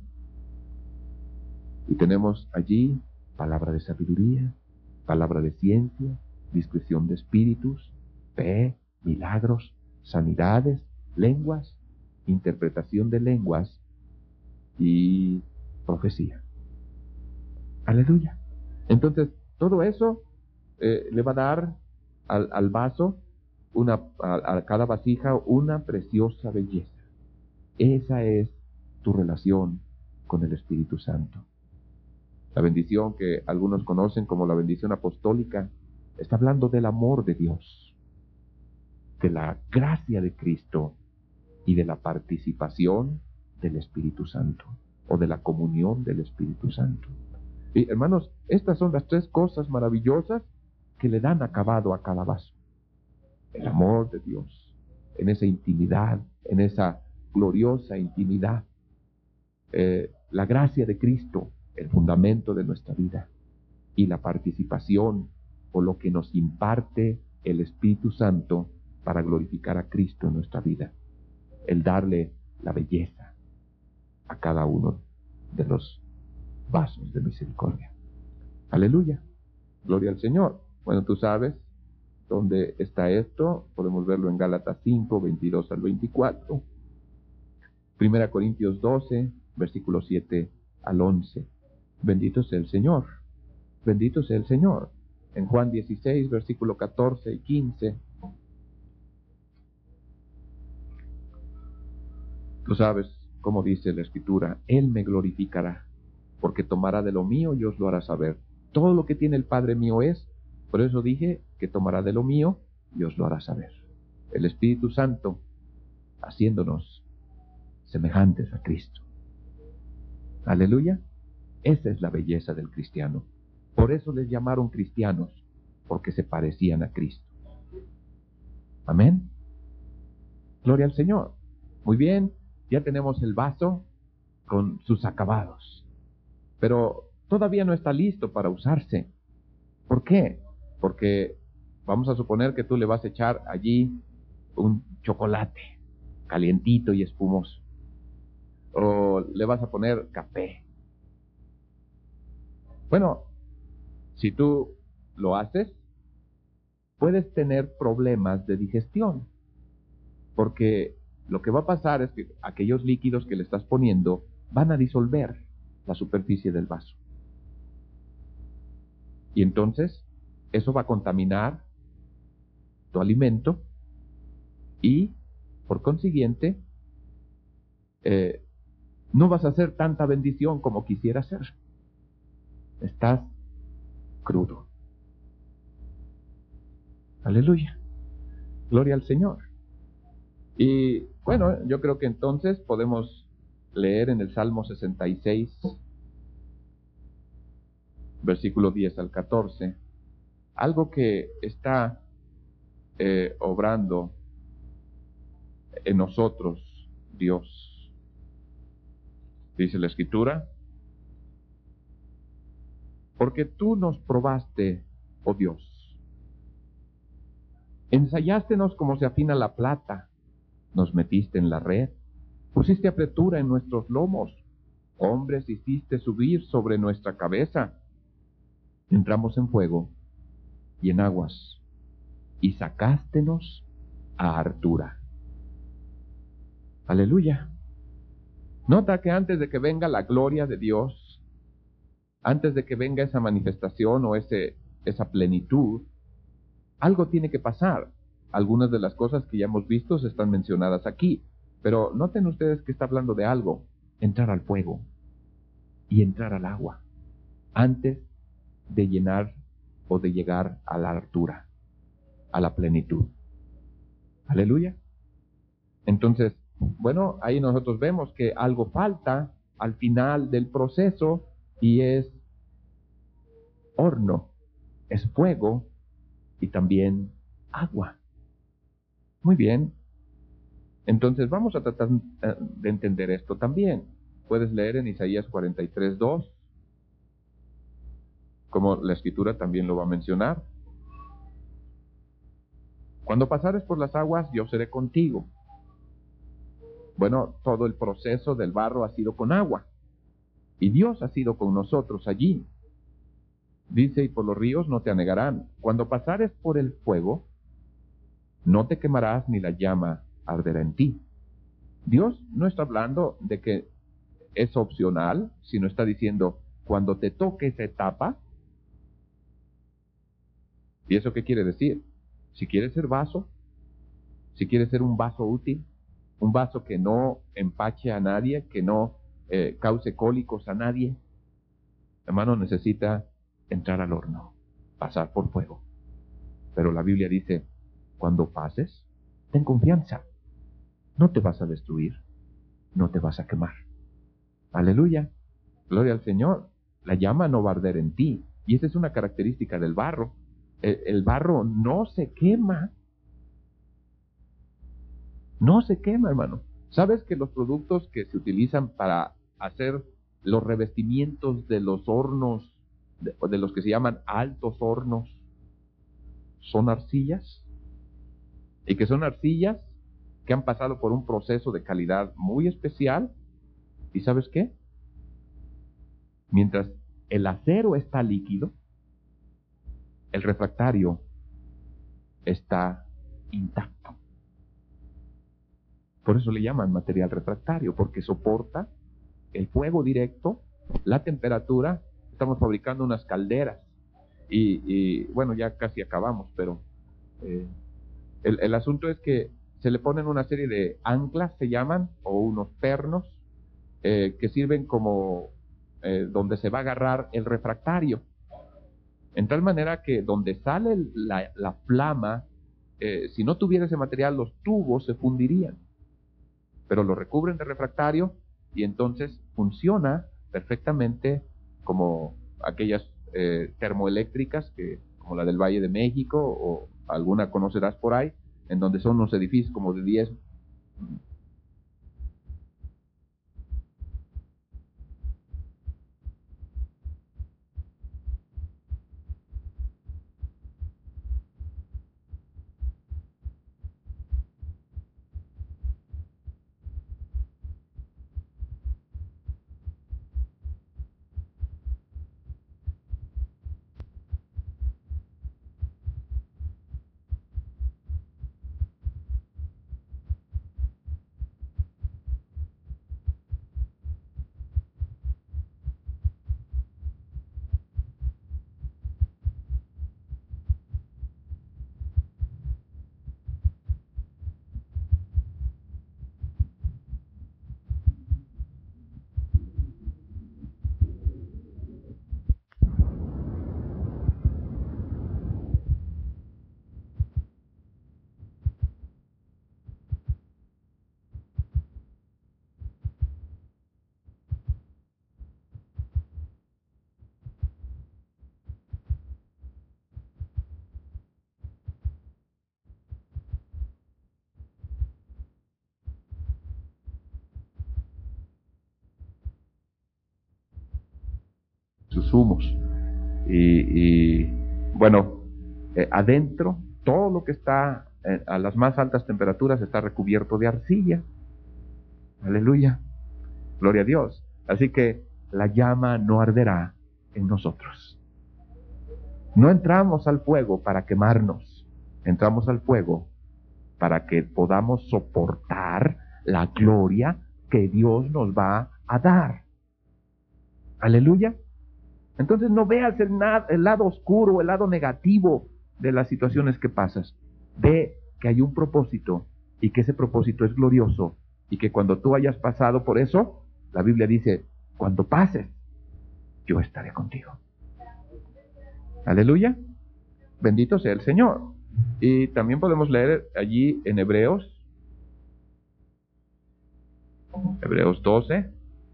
Y tenemos allí palabra de sabiduría, palabra de ciencia, discreción de espíritus, fe, milagros, sanidades, lenguas, interpretación de lenguas y profecía. Aleluya. Entonces, todo eso eh, le va a dar al, al vaso, una, a, a cada vasija, una preciosa belleza. Esa es tu relación con el Espíritu Santo. La bendición que algunos conocen como la bendición apostólica está hablando del amor de Dios, de la gracia de Cristo y de la participación del Espíritu Santo, o de la comunión del Espíritu Santo. Y hermanos, estas son las tres cosas maravillosas que le dan acabado a cada vaso. El amor de Dios, en esa intimidad, en esa gloriosa intimidad. Eh, la gracia de Cristo, el fundamento de nuestra vida, y la participación o lo que nos imparte el Espíritu Santo para glorificar a Cristo en nuestra vida, el darle la belleza, a cada uno de los vasos de misericordia. Aleluya. Gloria al Señor. Bueno, tú sabes dónde está esto. Podemos verlo en Gálatas cinco, veintidós al veinticuatro. Primera Corintios doce, versículos siete al once. Bendito sea el Señor. Bendito sea el Señor. En Juan dieciséis, versículo catorce y quince. Tú sabes cómo dice la Escritura: Él me glorificará, porque tomará de lo mío y os lo hará saber. Todo lo que tiene el Padre mío es, por eso dije que tomará de lo mío y os lo hará saber. El Espíritu Santo haciéndonos semejantes a Cristo. Aleluya. Esa es la belleza del cristiano. Por eso les llamaron cristianos, porque se parecían a Cristo. Amén. Gloria al Señor. Muy bien, ya tenemos el vaso con sus acabados, pero todavía no está listo para usarse. ¿Por qué? Porque vamos a suponer que tú le vas a echar allí un chocolate calientito y espumoso, o le vas a poner café. Bueno, si tú lo haces, puedes tener problemas de digestión, porque lo que va a pasar es que aquellos líquidos que le estás poniendo van a disolver la superficie del vaso. Y entonces, eso va a contaminar tu alimento y, por consiguiente, eh, no vas a hacer tanta bendición como quisieras hacer. Estás crudo. Aleluya. Gloria al Señor. Y bueno, yo creo que entonces podemos leer en el Salmo sesenta y seis, versículo diez al catorce, algo que está eh, obrando en nosotros Dios. Dice la Escritura: porque tú nos probaste, oh Dios, ensayastenos como se afina la plata, nos metiste en la red, pusiste apretura en nuestros lomos, hombres hiciste subir sobre nuestra cabeza. Entramos en fuego y en aguas, y sacástenos a hartura. Aleluya. Nota que antes de que venga la gloria de Dios, antes de que venga esa manifestación o ese, esa plenitud, algo tiene que pasar. Algunas de las cosas que ya hemos visto están mencionadas aquí, pero noten ustedes que está hablando de algo: entrar al fuego y entrar al agua, antes de llenar o de llegar a la altura, a la plenitud. Aleluya. Entonces, bueno, ahí nosotros vemos que algo falta al final del proceso, y es horno, es fuego y también agua. Muy bien. Entonces vamos a tratar de entender esto también. Puedes leer en Isaías cuarenta y tres, dos, como la Escritura también lo va a mencionar. Cuando pasares por las aguas, yo seré contigo. Bueno, todo el proceso del barro ha sido con agua, y Dios ha sido con nosotros allí. Dice: y por los ríos no te anegarán. Cuando pasares por el fuego, no te quemarás, ni la llama arderá en ti. Dios no está hablando de que es opcional, sino está diciendo: cuando te toque esa etapa. ¿Y eso qué quiere decir? Si quieres ser vaso, si quieres ser un vaso útil, un vaso que no empache a nadie, que no eh, cause cólicos a nadie, hermano, necesita entrar al horno, pasar por fuego. Pero la Biblia dice: cuando pases, ten confianza, no te vas a destruir, no te vas a quemar. Aleluya, gloria al Señor. La llama no va a arder en ti, y esa es una característica del barro. El, el barro no se quema, no se quema, hermano. ¿Sabes que los productos que se utilizan para hacer los revestimientos de los hornos, de, de los que se llaman altos hornos, son arcillas? Y que son arcillas que han pasado por un proceso de calidad muy especial, ¿Y sabes qué? Mientras el acero está líquido, el refractario está intacto. Por eso le llaman material refractario, porque soporta el fuego directo, la temperatura. Estamos fabricando unas calderas y, y bueno, ya casi acabamos, pero eh, el, el asunto es que se le ponen una serie de anclas, se llaman, o unos pernos, eh, que sirven como eh, donde se va a agarrar el refractario. En tal manera que donde sale la, la flama, eh, si no tuviera ese material, los tubos se fundirían. Pero lo recubren de refractario y entonces funciona perfectamente como aquellas eh, termoeléctricas, que, como la del Valle de México, o alguna conocerás por ahí, en donde son unos edificios como de diez. Sus humos. Y, y bueno, eh, adentro, todo lo que está eh, a las más altas temperaturas está recubierto de arcilla. Aleluya. Gloria a Dios. Así que la llama no arderá en nosotros. No entramos al fuego para quemarnos. Entramos al fuego para que podamos soportar la gloria que Dios nos va a dar. Aleluya. Entonces no veas el, el lado oscuro, el lado negativo de las situaciones que pasas. Ve que hay un propósito y que ese propósito es glorioso y que cuando tú hayas pasado por eso, la Biblia dice, cuando pases, yo estaré contigo. Aleluya. Bendito sea el Señor. Y también podemos leer allí en Hebreos, Hebreos doce.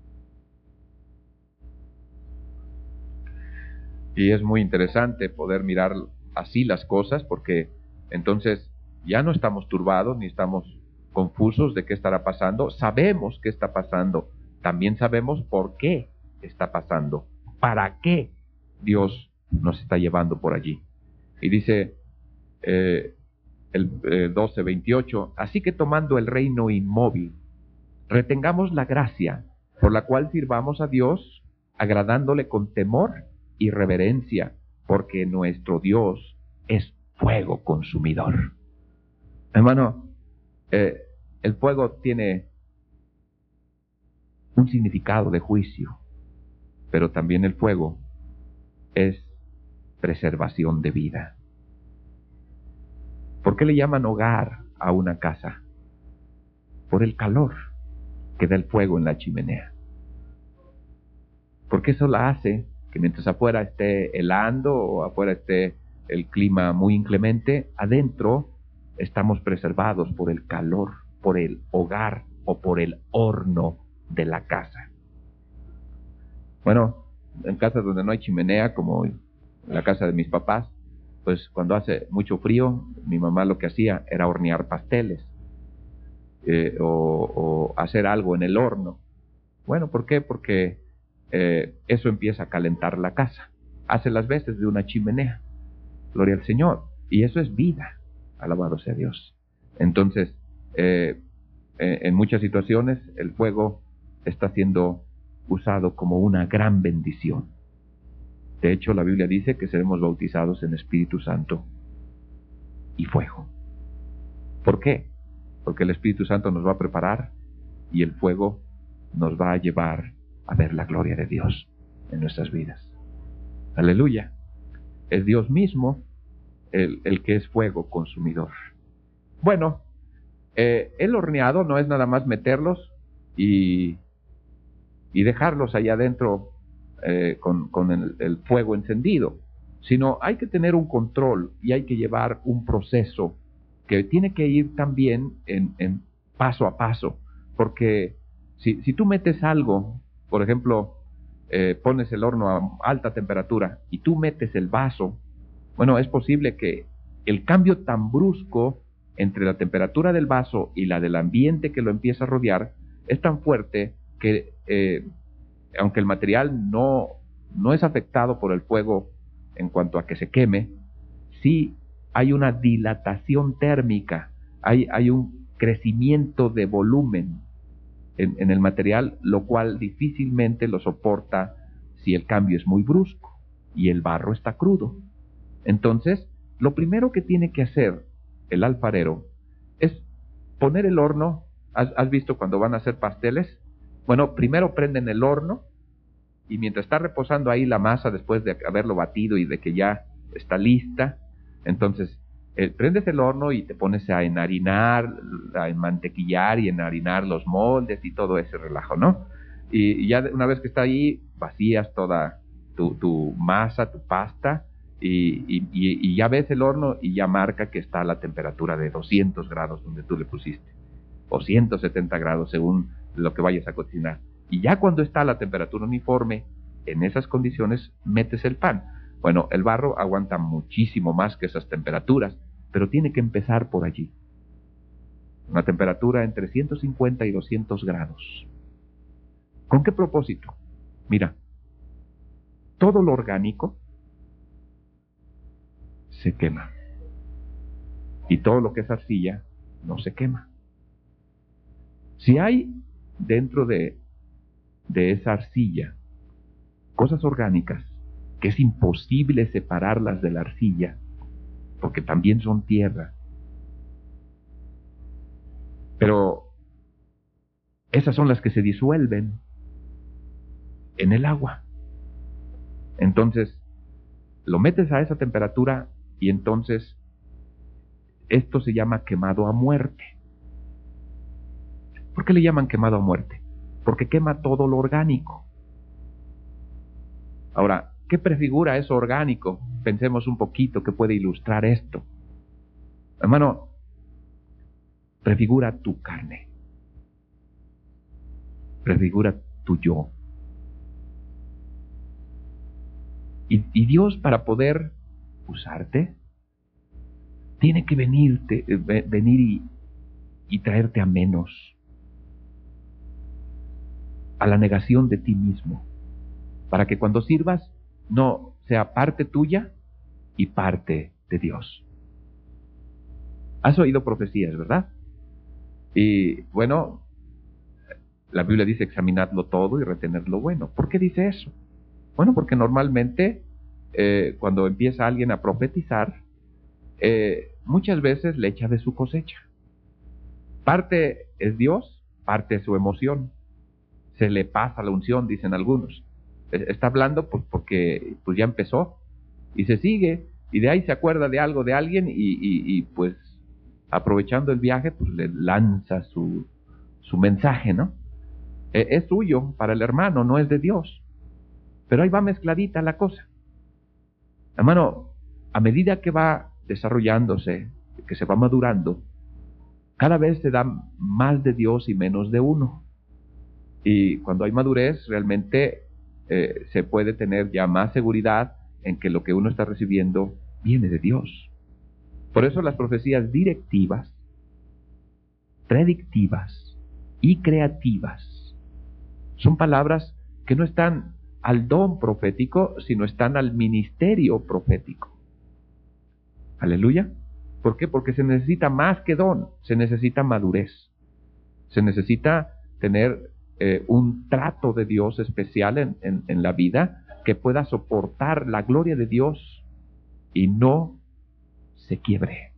Y es muy interesante poder mirar así las cosas, porque entonces ya no estamos turbados ni estamos confusos de qué estará pasando. Sabemos qué está pasando. También sabemos por qué está pasando. ¿Para qué Dios nos está llevando por allí? Y dice eh, el eh, doce veintiocho, así que tomando el reino inmóvil, retengamos la gracia por la cual sirvamos a Dios, agradándole con temor y reverencia, porque nuestro Dios es fuego consumidor. Hermano, eh, el fuego tiene un significado de juicio, pero también el fuego es preservación de vida. ¿Por qué le llaman hogar a una casa? Por el calor que da el fuego en la chimenea. Porque eso la hace que mientras afuera esté helando o afuera esté el clima muy inclemente, adentro estamos preservados por el calor, por el hogar o por el horno de la casa. Bueno, en casas donde no hay chimenea, como en la casa de mis papás, pues cuando hace mucho frío, mi mamá lo que hacía era hornear pasteles eh, o, o hacer algo en el horno. Bueno, ¿por qué? Porque eh, eso empieza a calentar la casa. Hace las veces de una chimenea. Gloria al Señor. Y eso es vida. Alabado sea Dios. Entonces, eh, eh, en muchas situaciones el fuego está siendo usado como una gran bendición. De hecho, la Biblia dice que seremos bautizados en Espíritu Santo y fuego. ¿Por qué? Porque el Espíritu Santo nos va a preparar y el fuego nos va a llevar a ver la gloria de Dios en nuestras vidas. Aleluya. Es Dios mismo el, el que es fuego consumidor. Bueno, eh, el horneado no es nada más meterlos y, y dejarlos allá adentro eh, con, con el, el fuego encendido, sino hay que tener un control y hay que llevar un proceso que tiene que ir también en, en paso a paso, porque si, si tú metes algo, por ejemplo, eh, pones el horno a alta temperatura y tú metes el vaso, bueno, es posible que el cambio tan brusco entre la temperatura del vaso y la del ambiente que lo empieza a rodear es tan fuerte que eh, aunque el material no, no es afectado por el fuego en cuanto a que se queme, sí hay una dilatación térmica, hay, hay un crecimiento de volumen en, en el material, lo cual difícilmente lo soporta si el cambio es muy brusco y el barro está crudo. Entonces, lo primero que tiene que hacer el alfarero es poner el horno. ¿Has, has visto cuando van a hacer pasteles? Bueno, primero prenden el horno y mientras está reposando ahí la masa después de haberlo batido y de que ya está lista, entonces eh, prendes el horno y te pones a enharinar, a enmantequillar y enharinar los moldes y todo ese relajo, ¿no? Y, y ya una vez que está ahí, vacías toda tu, tu masa, tu pasta, y, y, y ya ves el horno y ya marca que está a la temperatura de doscientos grados donde tú le pusiste, o ciento setenta grados según lo que vayas a cocinar. Y ya cuando está a la temperatura uniforme, en esas condiciones metes el pan. Bueno, el barro aguanta muchísimo más que esas temperaturas, pero tiene que empezar por allí. Una temperatura entre ciento cincuenta y doscientos grados. ¿Con qué propósito? Mira, todo lo orgánico se quema. Y todo lo que es arcilla no se quema. Si hay dentro de, de esa arcilla cosas orgánicas que es imposible separarlas de la arcilla, porque también son tierra, pero esas son las que se disuelven en el agua. Entonces, lo metes a esa temperatura y entonces esto se llama quemado a muerte. ¿Por qué le llaman quemado a muerte? Porque quema todo lo orgánico. Ahora, ¿qué prefigura eso orgánico? Pensemos un poquito que puede ilustrar esto. Hermano, prefigura tu carne. Prefigura tu yo. Y, y Dios, para poder usarte, tiene que venirte, venir y, y traerte a menos, a la negación de ti mismo, para que cuando sirvas no sea parte tuya y parte de Dios. Has oído profecías, ¿verdad? Y bueno, la Biblia dice examinadlo todo y retened lo bueno. ¿Por qué dice eso? Bueno, porque normalmente eh, cuando empieza alguien a profetizar, eh, muchas veces le echa de su cosecha. Parte es Dios, parte es su emoción. Se le pasa la unción, dicen algunos. Está hablando pues porque pues ya empezó y se sigue, y de ahí se acuerda de algo de alguien y, y, y pues aprovechando el viaje pues le lanza su, su mensaje, ¿no? Eh, es suyo para el hermano, no es de Dios, pero ahí va mezcladita la cosa. Hermano, a medida que va desarrollándose, que se va madurando, cada vez se da más de Dios y menos de uno. Y cuando hay madurez, realmente eh, se puede tener ya más seguridad en que lo que uno está recibiendo viene de Dios. Por eso las profecías directivas, predictivas y creativas son palabras que no están al don profético, sino están al ministerio profético. Aleluya. ¿Por qué? Porque se necesita más que don, se necesita madurez, se necesita tener eh, un trato de Dios especial en, en, en la vida, que pueda soportar la gloria de Dios y no se quiebre.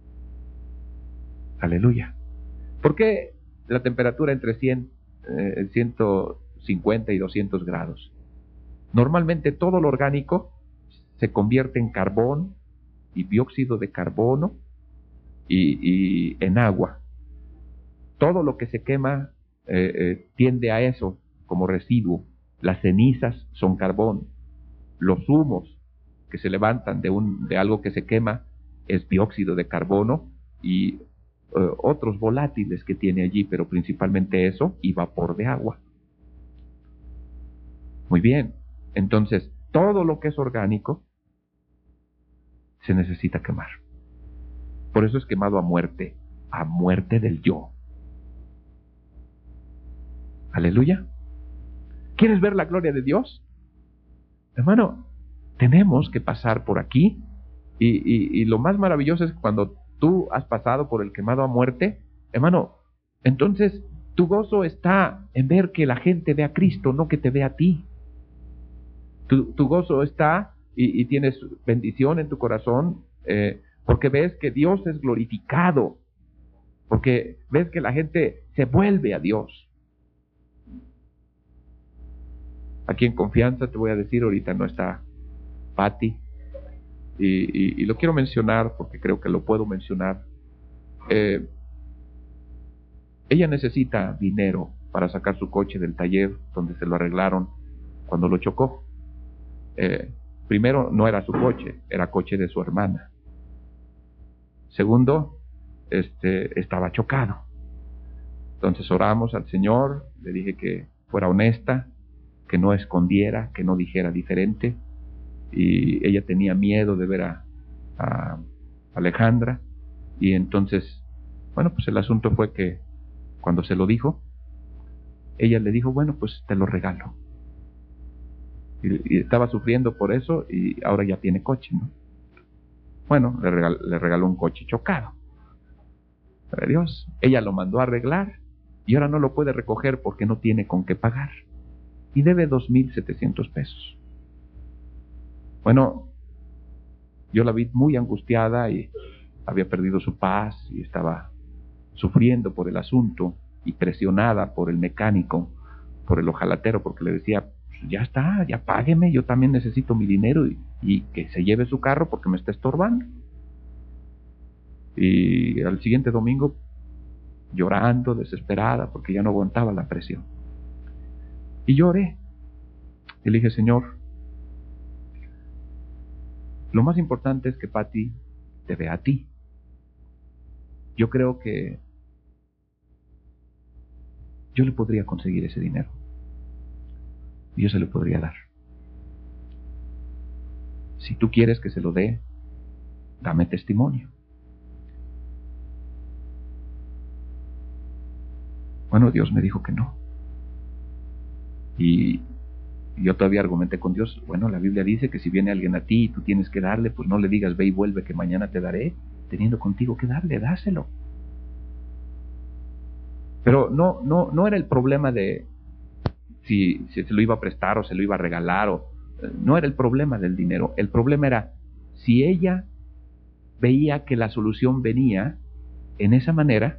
Aleluya. ¿Por qué la temperatura entre cien, eh, ciento cincuenta y doscientos grados? Normalmente todo lo orgánico se convierte en carbón y dióxido de carbono y, y en agua. Todo lo que se quema eh, eh, tiende a eso como residuo. Las cenizas son carbón. Los humos que se levantan de, un, de algo que se quema es dióxido de carbono y eh, otros volátiles que tiene allí, pero principalmente eso y vapor de agua. Muy bien, entonces todo lo que es orgánico se necesita quemar. Por eso es quemado a muerte, a muerte del yo. Aleluya. ¿Quieres ver la gloria de Dios? Hermano, tenemos que pasar por aquí y, y, y lo más maravilloso es que cuando tú has pasado por el quemado a muerte, hermano, entonces tu gozo está en ver que la gente ve a Cristo, no que te vea a ti. Tu, tu gozo está y, y tienes bendición en tu corazón eh, porque ves que Dios es glorificado, porque ves que la gente se vuelve a Dios. Aquí en confianza te voy a decir, ahorita no está Patti, y, y, y lo quiero mencionar porque creo que lo puedo mencionar. Eh, ella necesita dinero para sacar su coche del taller donde se lo arreglaron cuando lo chocó. Eh, primero, no era su coche, era coche de su hermana. Segundo, este, estaba chocado. Entonces oramos al Señor, le dije que fuera honesta, que no escondiera, que no dijera diferente. Y ella tenía miedo de ver a, a Alejandra. Y entonces, bueno, pues el asunto fue que cuando se lo dijo, ella le dijo, bueno, pues te lo regalo. Y, y estaba sufriendo por eso y ahora ya tiene coche, ¿no? Bueno, le regaló, le regaló un coche chocado. Pero Dios, ella lo mandó a arreglar y ahora no lo puede recoger porque no tiene con qué pagar. Y debe dos mil setecientos pesos. Bueno, yo la vi muy angustiada y había perdido su paz y estaba sufriendo por el asunto y presionada por el mecánico, por el ojalatero, porque le decía, pues ya está, ya págueme, yo también necesito mi dinero y, y que se lleve su carro porque me está estorbando. Y al siguiente domingo, llorando, desesperada, porque ya no aguantaba la presión. Y lloré. Y le dije, Señor, lo más importante es que Patti te vea a ti. Yo creo que yo le podría conseguir ese dinero. Y yo se lo podría dar. Si tú quieres que se lo dé, dame testimonio. Bueno, Dios me dijo que no. Y yo todavía argumenté con Dios, bueno, la Biblia dice que si viene alguien a ti y tú tienes que darle, pues no le digas ve y vuelve que mañana te daré, teniendo contigo que darle, dáselo. Pero no, no, no era el problema de si, si se lo iba a prestar o se lo iba a regalar, o no era el problema del dinero, el problema era si ella veía que la solución venía en esa manera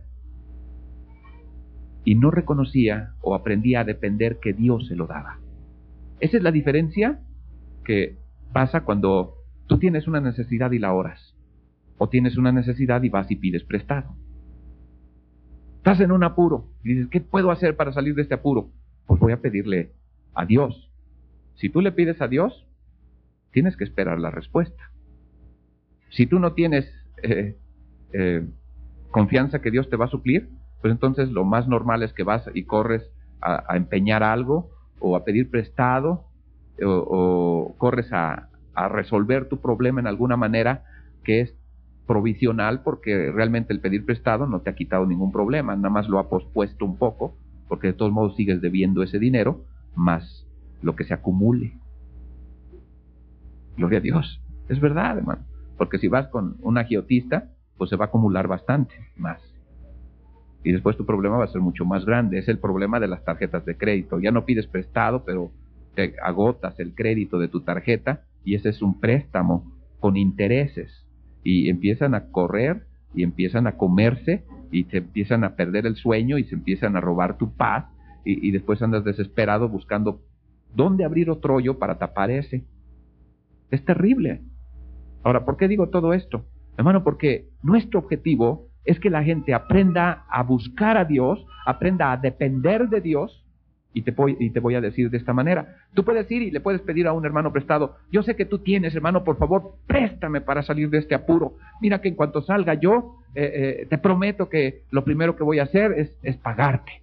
y no reconocía o aprendía a depender que Dios se lo daba. Esa es la diferencia que pasa cuando tú tienes una necesidad y la oras, o tienes una necesidad y vas y pides prestado. Estás en un apuro y dices, ¿qué puedo hacer para salir de este apuro? Pues voy a pedirle a Dios. Si tú le pides a Dios, tienes que esperar la respuesta. Si tú no tienes eh, eh, confianza que Dios te va a suplir, pues entonces lo más normal es que vas y corres a, a empeñar algo o a pedir prestado o, o corres a, a resolver tu problema en alguna manera que es provisional, porque realmente el pedir prestado no te ha quitado ningún problema, nada más lo ha pospuesto un poco, porque de todos modos sigues debiendo ese dinero más lo que se acumule. Gloria a Dios. Es verdad, hermano, porque si vas con un agiotista, pues se va a acumular bastante más. Y después tu problema va a ser mucho más grande. Es el problema de las tarjetas de crédito. Ya no pides prestado, pero te agotas el crédito de tu tarjeta y ese es un préstamo con intereses. Y empiezan a correr y empiezan a comerse y te empiezan a perder el sueño y se empiezan a robar tu paz y, y después andas desesperado buscando dónde abrir otro hoyo para tapar ese. Es terrible. Ahora, ¿por qué digo todo esto? Hermano, porque nuestro objetivo es que la gente aprenda a buscar a Dios, aprenda a depender de Dios. Y te, voy, y te voy a decir de esta manera. Tú puedes ir y le puedes pedir a un hermano prestado. Yo sé que tú tienes, hermano, por favor, préstame para salir de este apuro. Mira que en cuanto salga yo, eh, eh, te prometo que lo primero que voy a hacer es, es pagarte.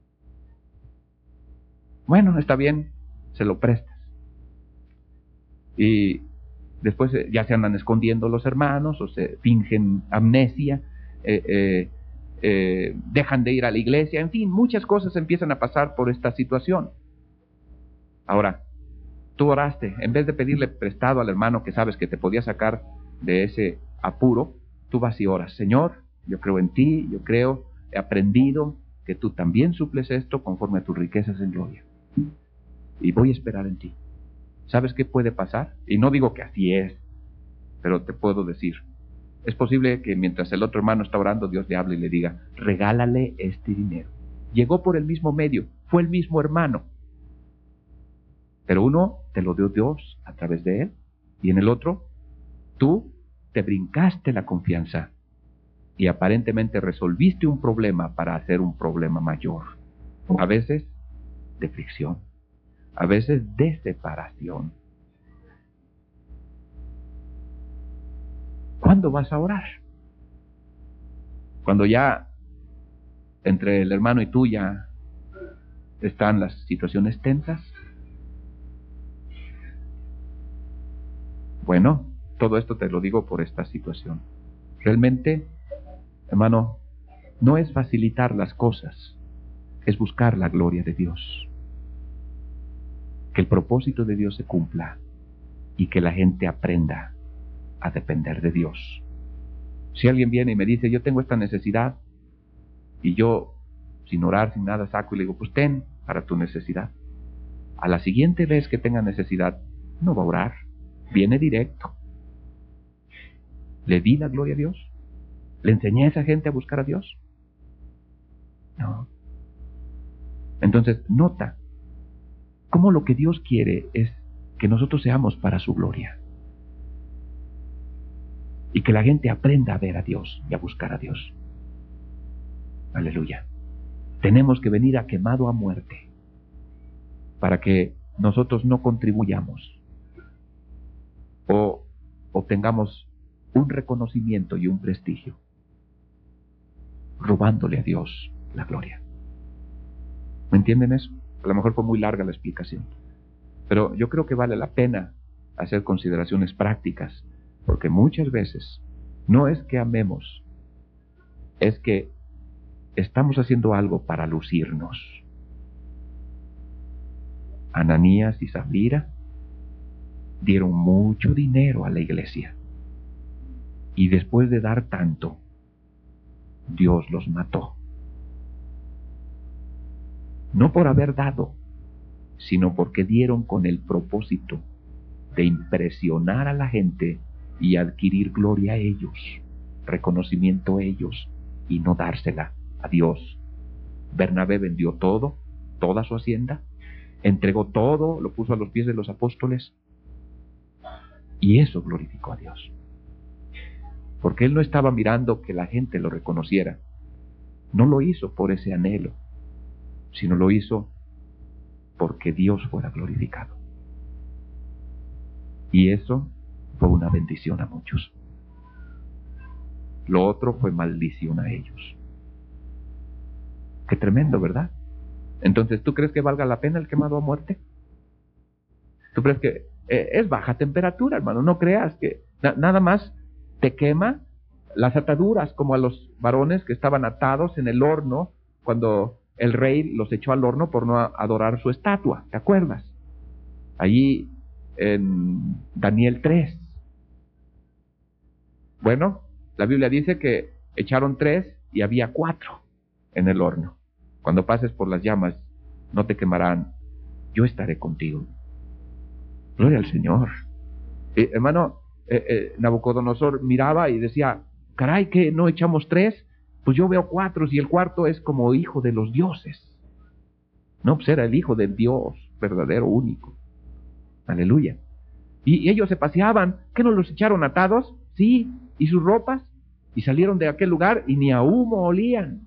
Bueno, está bien, se lo prestas. Y después eh, ya se andan escondiendo los hermanos o se fingen amnesia, eh, eh, eh, dejan de ir a la iglesia, en fin, muchas cosas empiezan a pasar por esta situación. Ahora, tú oraste, en vez de pedirle prestado al hermano que sabes que te podía sacar de ese apuro, tú vas y oras. Señor, yo creo en ti, yo creo, he aprendido que tú también suples esto conforme a tus riquezas en gloria. Y voy a esperar en ti. ¿Sabes qué puede pasar? Y no digo que así es, pero te puedo decir, es posible que mientras el otro hermano está orando, Dios le hable y le diga, regálale este dinero. Llegó por el mismo medio, fue el mismo hermano. Pero uno te lo dio Dios a través de él, y en el otro, tú te brincaste la confianza y aparentemente resolviste un problema para hacer un problema mayor. A veces de fricción, a veces de separación. ¿Cuándo vas a orar? Cuando ya entre el hermano y tú ya están las situaciones tensas. Bueno, todo esto te lo digo por esta situación. Realmente, hermano, no es facilitar las cosas, es buscar la gloria de Dios. Que el propósito de Dios se cumpla y que la gente aprenda a depender de Dios. Si alguien viene y me dice, yo tengo esta necesidad, y yo, sin orar, sin nada, saco y le digo, pues ten para tu necesidad. A la siguiente vez que tenga necesidad, no va a orar, viene directo. ¿Le di la gloria a Dios? ¿Le enseñé a esa gente a buscar a Dios? No. Entonces, nota cómo lo que Dios quiere es que nosotros seamos para su gloria. Y que la gente aprenda a ver a Dios y a buscar a Dios. Aleluya. Tenemos que venir a quemado a muerte para que nosotros no contribuyamos o obtengamos un reconocimiento y un prestigio, robándole a Dios la gloria. ¿Me entienden eso? A lo mejor fue muy larga la explicación, pero yo creo que vale la pena hacer consideraciones prácticas, porque muchas veces no es que amemos, es que estamos haciendo algo para lucirnos. Ananías y Zafira dieron mucho dinero a la iglesia y después de dar tanto, Dios los mató. No por haber dado, sino porque dieron con el propósito de impresionar a la gente y adquirir gloria a ellos, reconocimiento a ellos, y no dársela a Dios. Bernabé vendió todo, toda su hacienda, entregó todo, lo puso a los pies de los apóstoles, y eso glorificó a Dios. Porque él no estaba mirando que la gente lo reconociera. No lo hizo por ese anhelo, sino lo hizo porque Dios fuera glorificado. Y eso fue una bendición a muchos. Lo otro fue maldición a ellos. Qué tremendo, ¿verdad? Entonces, ¿tú crees que valga la pena el quemado a muerte? ¿Tú crees que eh, es baja temperatura, hermano? No creas que na- nada más te quema las ataduras, como a los varones que estaban atados en el horno cuando el rey los echó al horno por no adorar su estatua. ¿Te acuerdas? Allí en Daniel tres. Bueno, la Biblia dice que echaron tres y había cuatro. en el horno. Cuando pases por las llamas, no te quemarán. Yo estaré contigo. Gloria al Señor. Eh, hermano, eh, eh, Nabucodonosor miraba y decía, caray, ¿que no echamos tres? Pues yo veo cuatro y el cuarto es como hijo de los dioses. No, pues era el hijo del Dios verdadero, único. Aleluya. Y, y ellos se paseaban. ¿Qué no los echaron atados? Sí. ¿Y sus ropas? Y salieron de aquel lugar y ni a humo olían.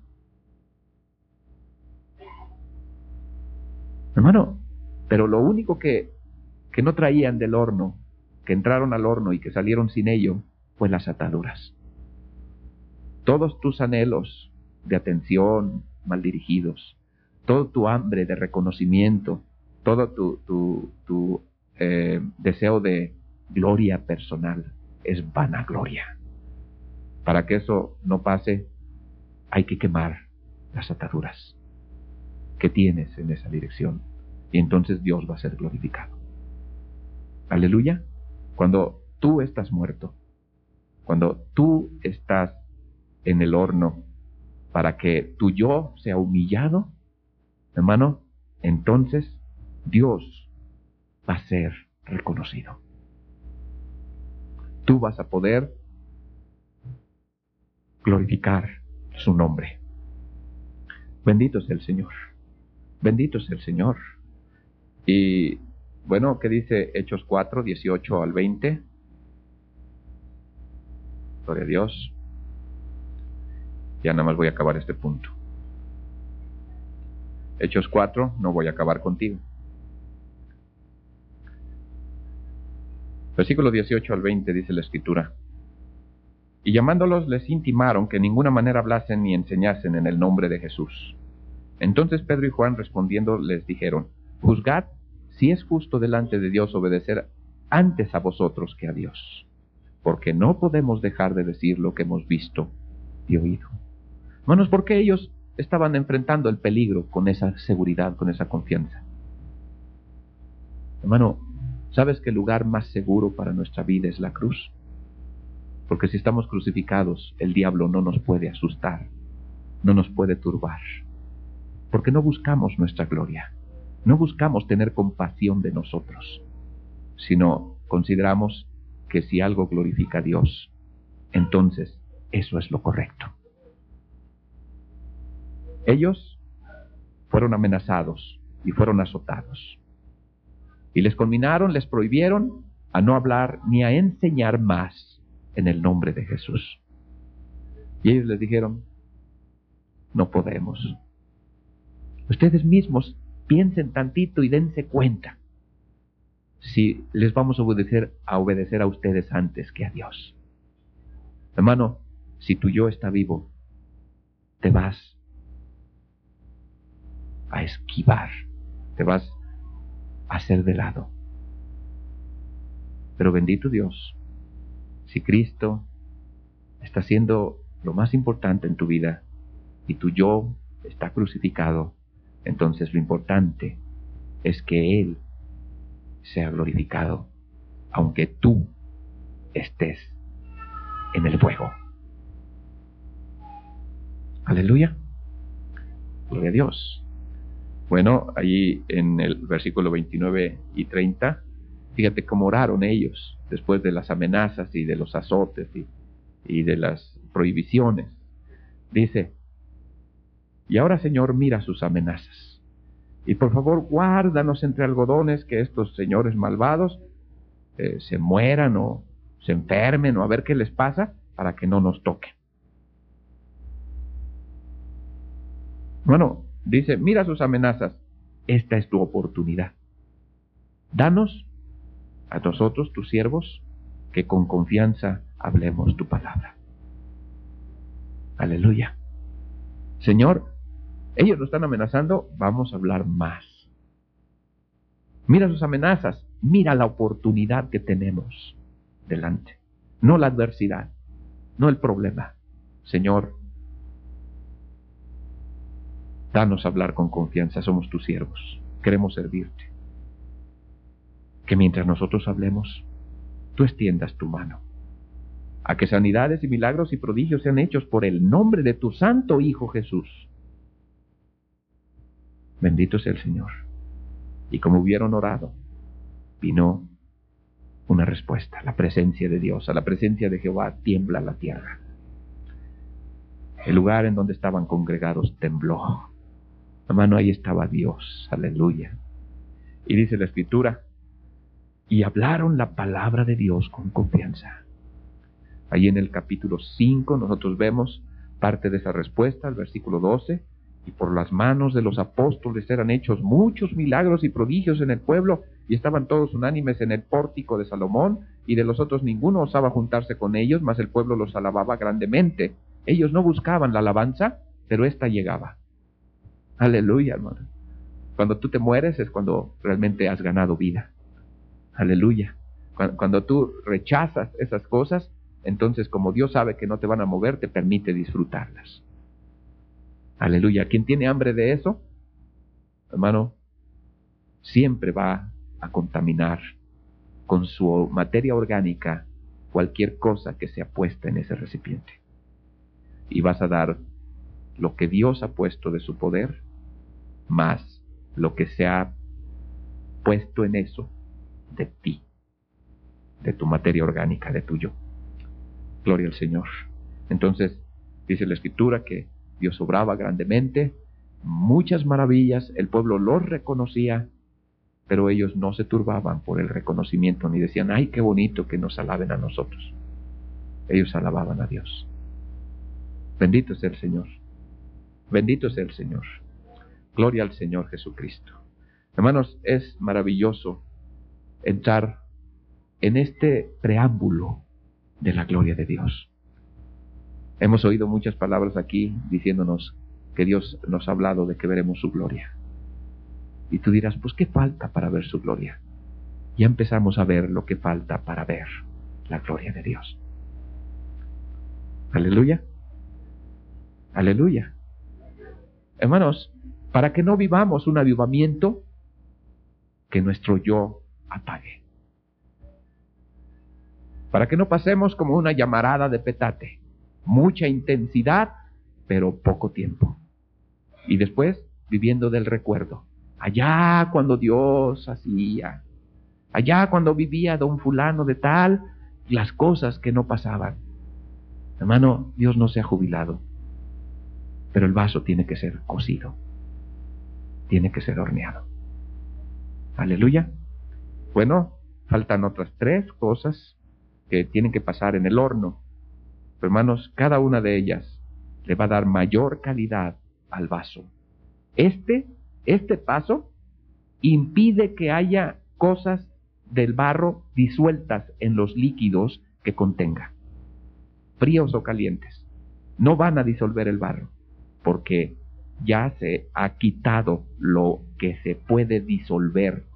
Hermano, pero lo único que, que no traían del horno, que entraron al horno y que salieron sin ello, fue las ataduras. Todos tus anhelos de atención mal dirigidos, todo tu hambre de reconocimiento, todo tu, tu, tu eh, deseo de gloria personal, es vanagloria. Para que eso no pase, hay que quemar las ataduras que tienes en esa dirección. Y entonces Dios va a ser glorificado. Aleluya. Cuando tú estás muerto, cuando tú estás en el horno para que tu yo sea humillado, hermano, entonces Dios va a ser reconocido. Tú vas a poder glorificar su nombre. Bendito sea el Señor. Bendito sea el Señor. Y bueno, ¿qué dice Hechos cuatro, dieciocho al veinte? Gloria a Dios. Ya nada más voy a acabar este punto. Hechos cuatro, no voy a acabar contigo. Versículo dieciocho al veinte dice la Escritura. Y llamándolos les intimaron que en ninguna manera hablasen ni enseñasen en el nombre de Jesús. Entonces Pedro y Juan respondiendo les dijeron, juzgad si es justo delante de Dios obedecer antes a vosotros que a Dios, porque no podemos dejar de decir lo que hemos visto y oído. Hermanos, ¿por qué ellos estaban enfrentando el peligro con esa seguridad, con esa confianza? Hermano, ¿sabes que el lugar más seguro para nuestra vida es la cruz? Porque si estamos crucificados, el diablo no nos puede asustar, no nos puede turbar, porque no buscamos nuestra gloria, no buscamos tener compasión de nosotros, sino consideramos que si algo glorifica a Dios, entonces eso es lo correcto. Ellos fueron amenazados y fueron azotados. Y les conminaron, les prohibieron a no hablar ni a enseñar más en el nombre de Jesús. Y ellos les dijeron, no podemos. Ustedes mismos piensen tantito y dense cuenta si les vamos a obedecer, a obedecer a ustedes antes que a Dios. Hermano, si tu yo está vivo, te vas a esquivar, te vas a hacer de lado. Pero bendito Dios, si Cristo está siendo lo más importante en tu vida y tu yo está crucificado, entonces lo importante es que Él sea glorificado, aunque tú estés en el fuego. Aleluya. Gloria a Dios. Bueno, allí en el versículo veintinueve y treinta, fíjate cómo oraron ellos después de las amenazas y de los azotes y, y de las prohibiciones. Dice, y ahora Señor, mira sus amenazas. Y por favor, guárdanos entre algodones que estos señores malvados eh, se mueran o se enfermen o a ver qué les pasa para que no nos toquen. Bueno, dice, mira sus amenazas, esta es tu oportunidad. Danos a nosotros, tus siervos, que con confianza hablemos tu palabra. Aleluya. Señor, ellos nos están amenazando, vamos a hablar más. Mira sus amenazas, mira la oportunidad que tenemos delante. No la adversidad, no el problema. Señor, danos a hablar con confianza, somos tus siervos, queremos servirte. Que mientras nosotros hablemos, tú extiendas tu mano, a que sanidades y milagros y prodigios sean hechos por el nombre de tu santo Hijo Jesús, Bendito sea el Señor. Y como hubieron orado, vino una respuesta, la presencia de Dios. A la presencia de Jehová tiembla la tierra. El lugar en donde estaban congregados tembló. Hermano, ahí estaba Dios. Aleluya. Y dice la Escritura, y hablaron la palabra de Dios con confianza. Ahí en el capítulo cinco nosotros vemos parte de esa respuesta, el versículo doce. Y por las manos de los apóstoles eran hechos muchos milagros y prodigios en el pueblo, y estaban todos unánimes en el pórtico de Salomón, y de los otros ninguno osaba juntarse con ellos, mas el pueblo los alababa grandemente. Ellos no buscaban la alabanza, pero ésta llegaba. Aleluya, hermano. Cuando tú te mueres es cuando realmente has ganado vida. Aleluya. Cuando, cuando tú rechazas esas cosas, entonces como Dios sabe que no te van a mover, te permite disfrutarlas. Aleluya. Quien tiene hambre de eso, hermano, siempre va a contaminar con su materia orgánica cualquier cosa que sea puesta en ese recipiente. Y vas a dar lo que Dios ha puesto de su poder, más lo que se ha puesto en eso de ti, de tu materia orgánica, de tu yo. Gloria al Señor. Entonces, dice la Escritura que Dios obraba grandemente, muchas maravillas, el pueblo los reconocía, pero ellos no se turbaban por el reconocimiento, ni decían, ay, qué bonito que nos alaben a nosotros. Ellos alababan a Dios. Bendito sea el Señor. Bendito sea el Señor. Gloria al Señor Jesucristo. Hermanos, es maravilloso entrar en este preámbulo de la gloria de Dios. Hemos oído muchas palabras aquí diciéndonos que Dios nos ha hablado de que veremos su gloria. Y tú dirás, pues ¿qué falta para ver su gloria? Ya empezamos a ver lo que falta para ver la gloria de Dios. Aleluya. Aleluya. Hermanos, para que no vivamos un avivamiento que nuestro yo apague. Para que no pasemos como una llamarada de petate. Mucha intensidad, pero poco tiempo. Y después, viviendo del recuerdo. Allá cuando Dios hacía. Allá cuando vivía don fulano de tal, las cosas que no pasaban. Hermano, Dios no se ha jubilado. Pero el vaso tiene que ser cocido. Tiene que ser horneado. Aleluya. Bueno, faltan otras tres cosas que tienen que pasar en el horno. Pero hermanos, cada una de ellas le va a dar mayor calidad al vaso. Este, este paso impide que haya cosas del barro disueltas en los líquidos que contenga. Fríos o calientes. No van a disolver el barro, porque ya se ha quitado lo que se puede disolver.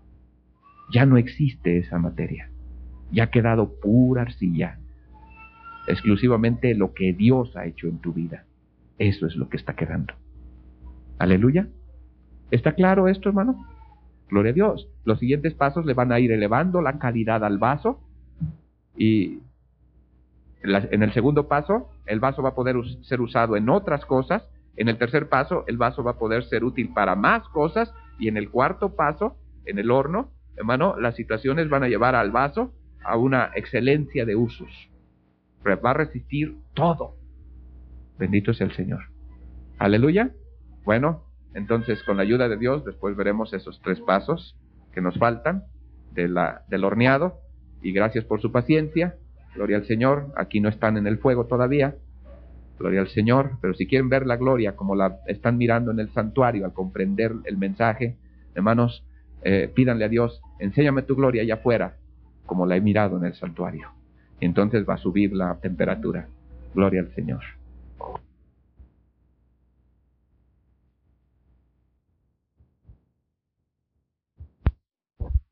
Ya no existe esa materia. Ya ha quedado pura arcilla. Exclusivamente lo que Dios ha hecho en tu vida. Eso es lo que está quedando. Aleluya. ¿Está claro esto, hermano? Gloria a Dios. Los siguientes pasos le van a ir elevando la calidad al vaso. Y en el segundo paso, el vaso va a poder ser usado en otras cosas. En el tercer paso, el vaso va a poder ser útil para más cosas. Y en el cuarto paso, en el horno, hermano, las situaciones van a llevar al vaso a una excelencia de usos. Va a resistir todo. Bendito sea el Señor. Aleluya. Bueno, entonces con la ayuda de Dios, después veremos esos tres pasos que nos faltan de la, del horneado. Y gracias por su paciencia. Gloria al Señor. Aquí no están en el fuego todavía. Gloria al Señor. Pero si quieren ver la gloria como la están mirando en el santuario al comprender el mensaje, hermanos, eh, pídanle a Dios, enséñame tu gloria allá afuera, como la he mirado en el santuario. Y entonces va a subir la temperatura. Gloria al Señor.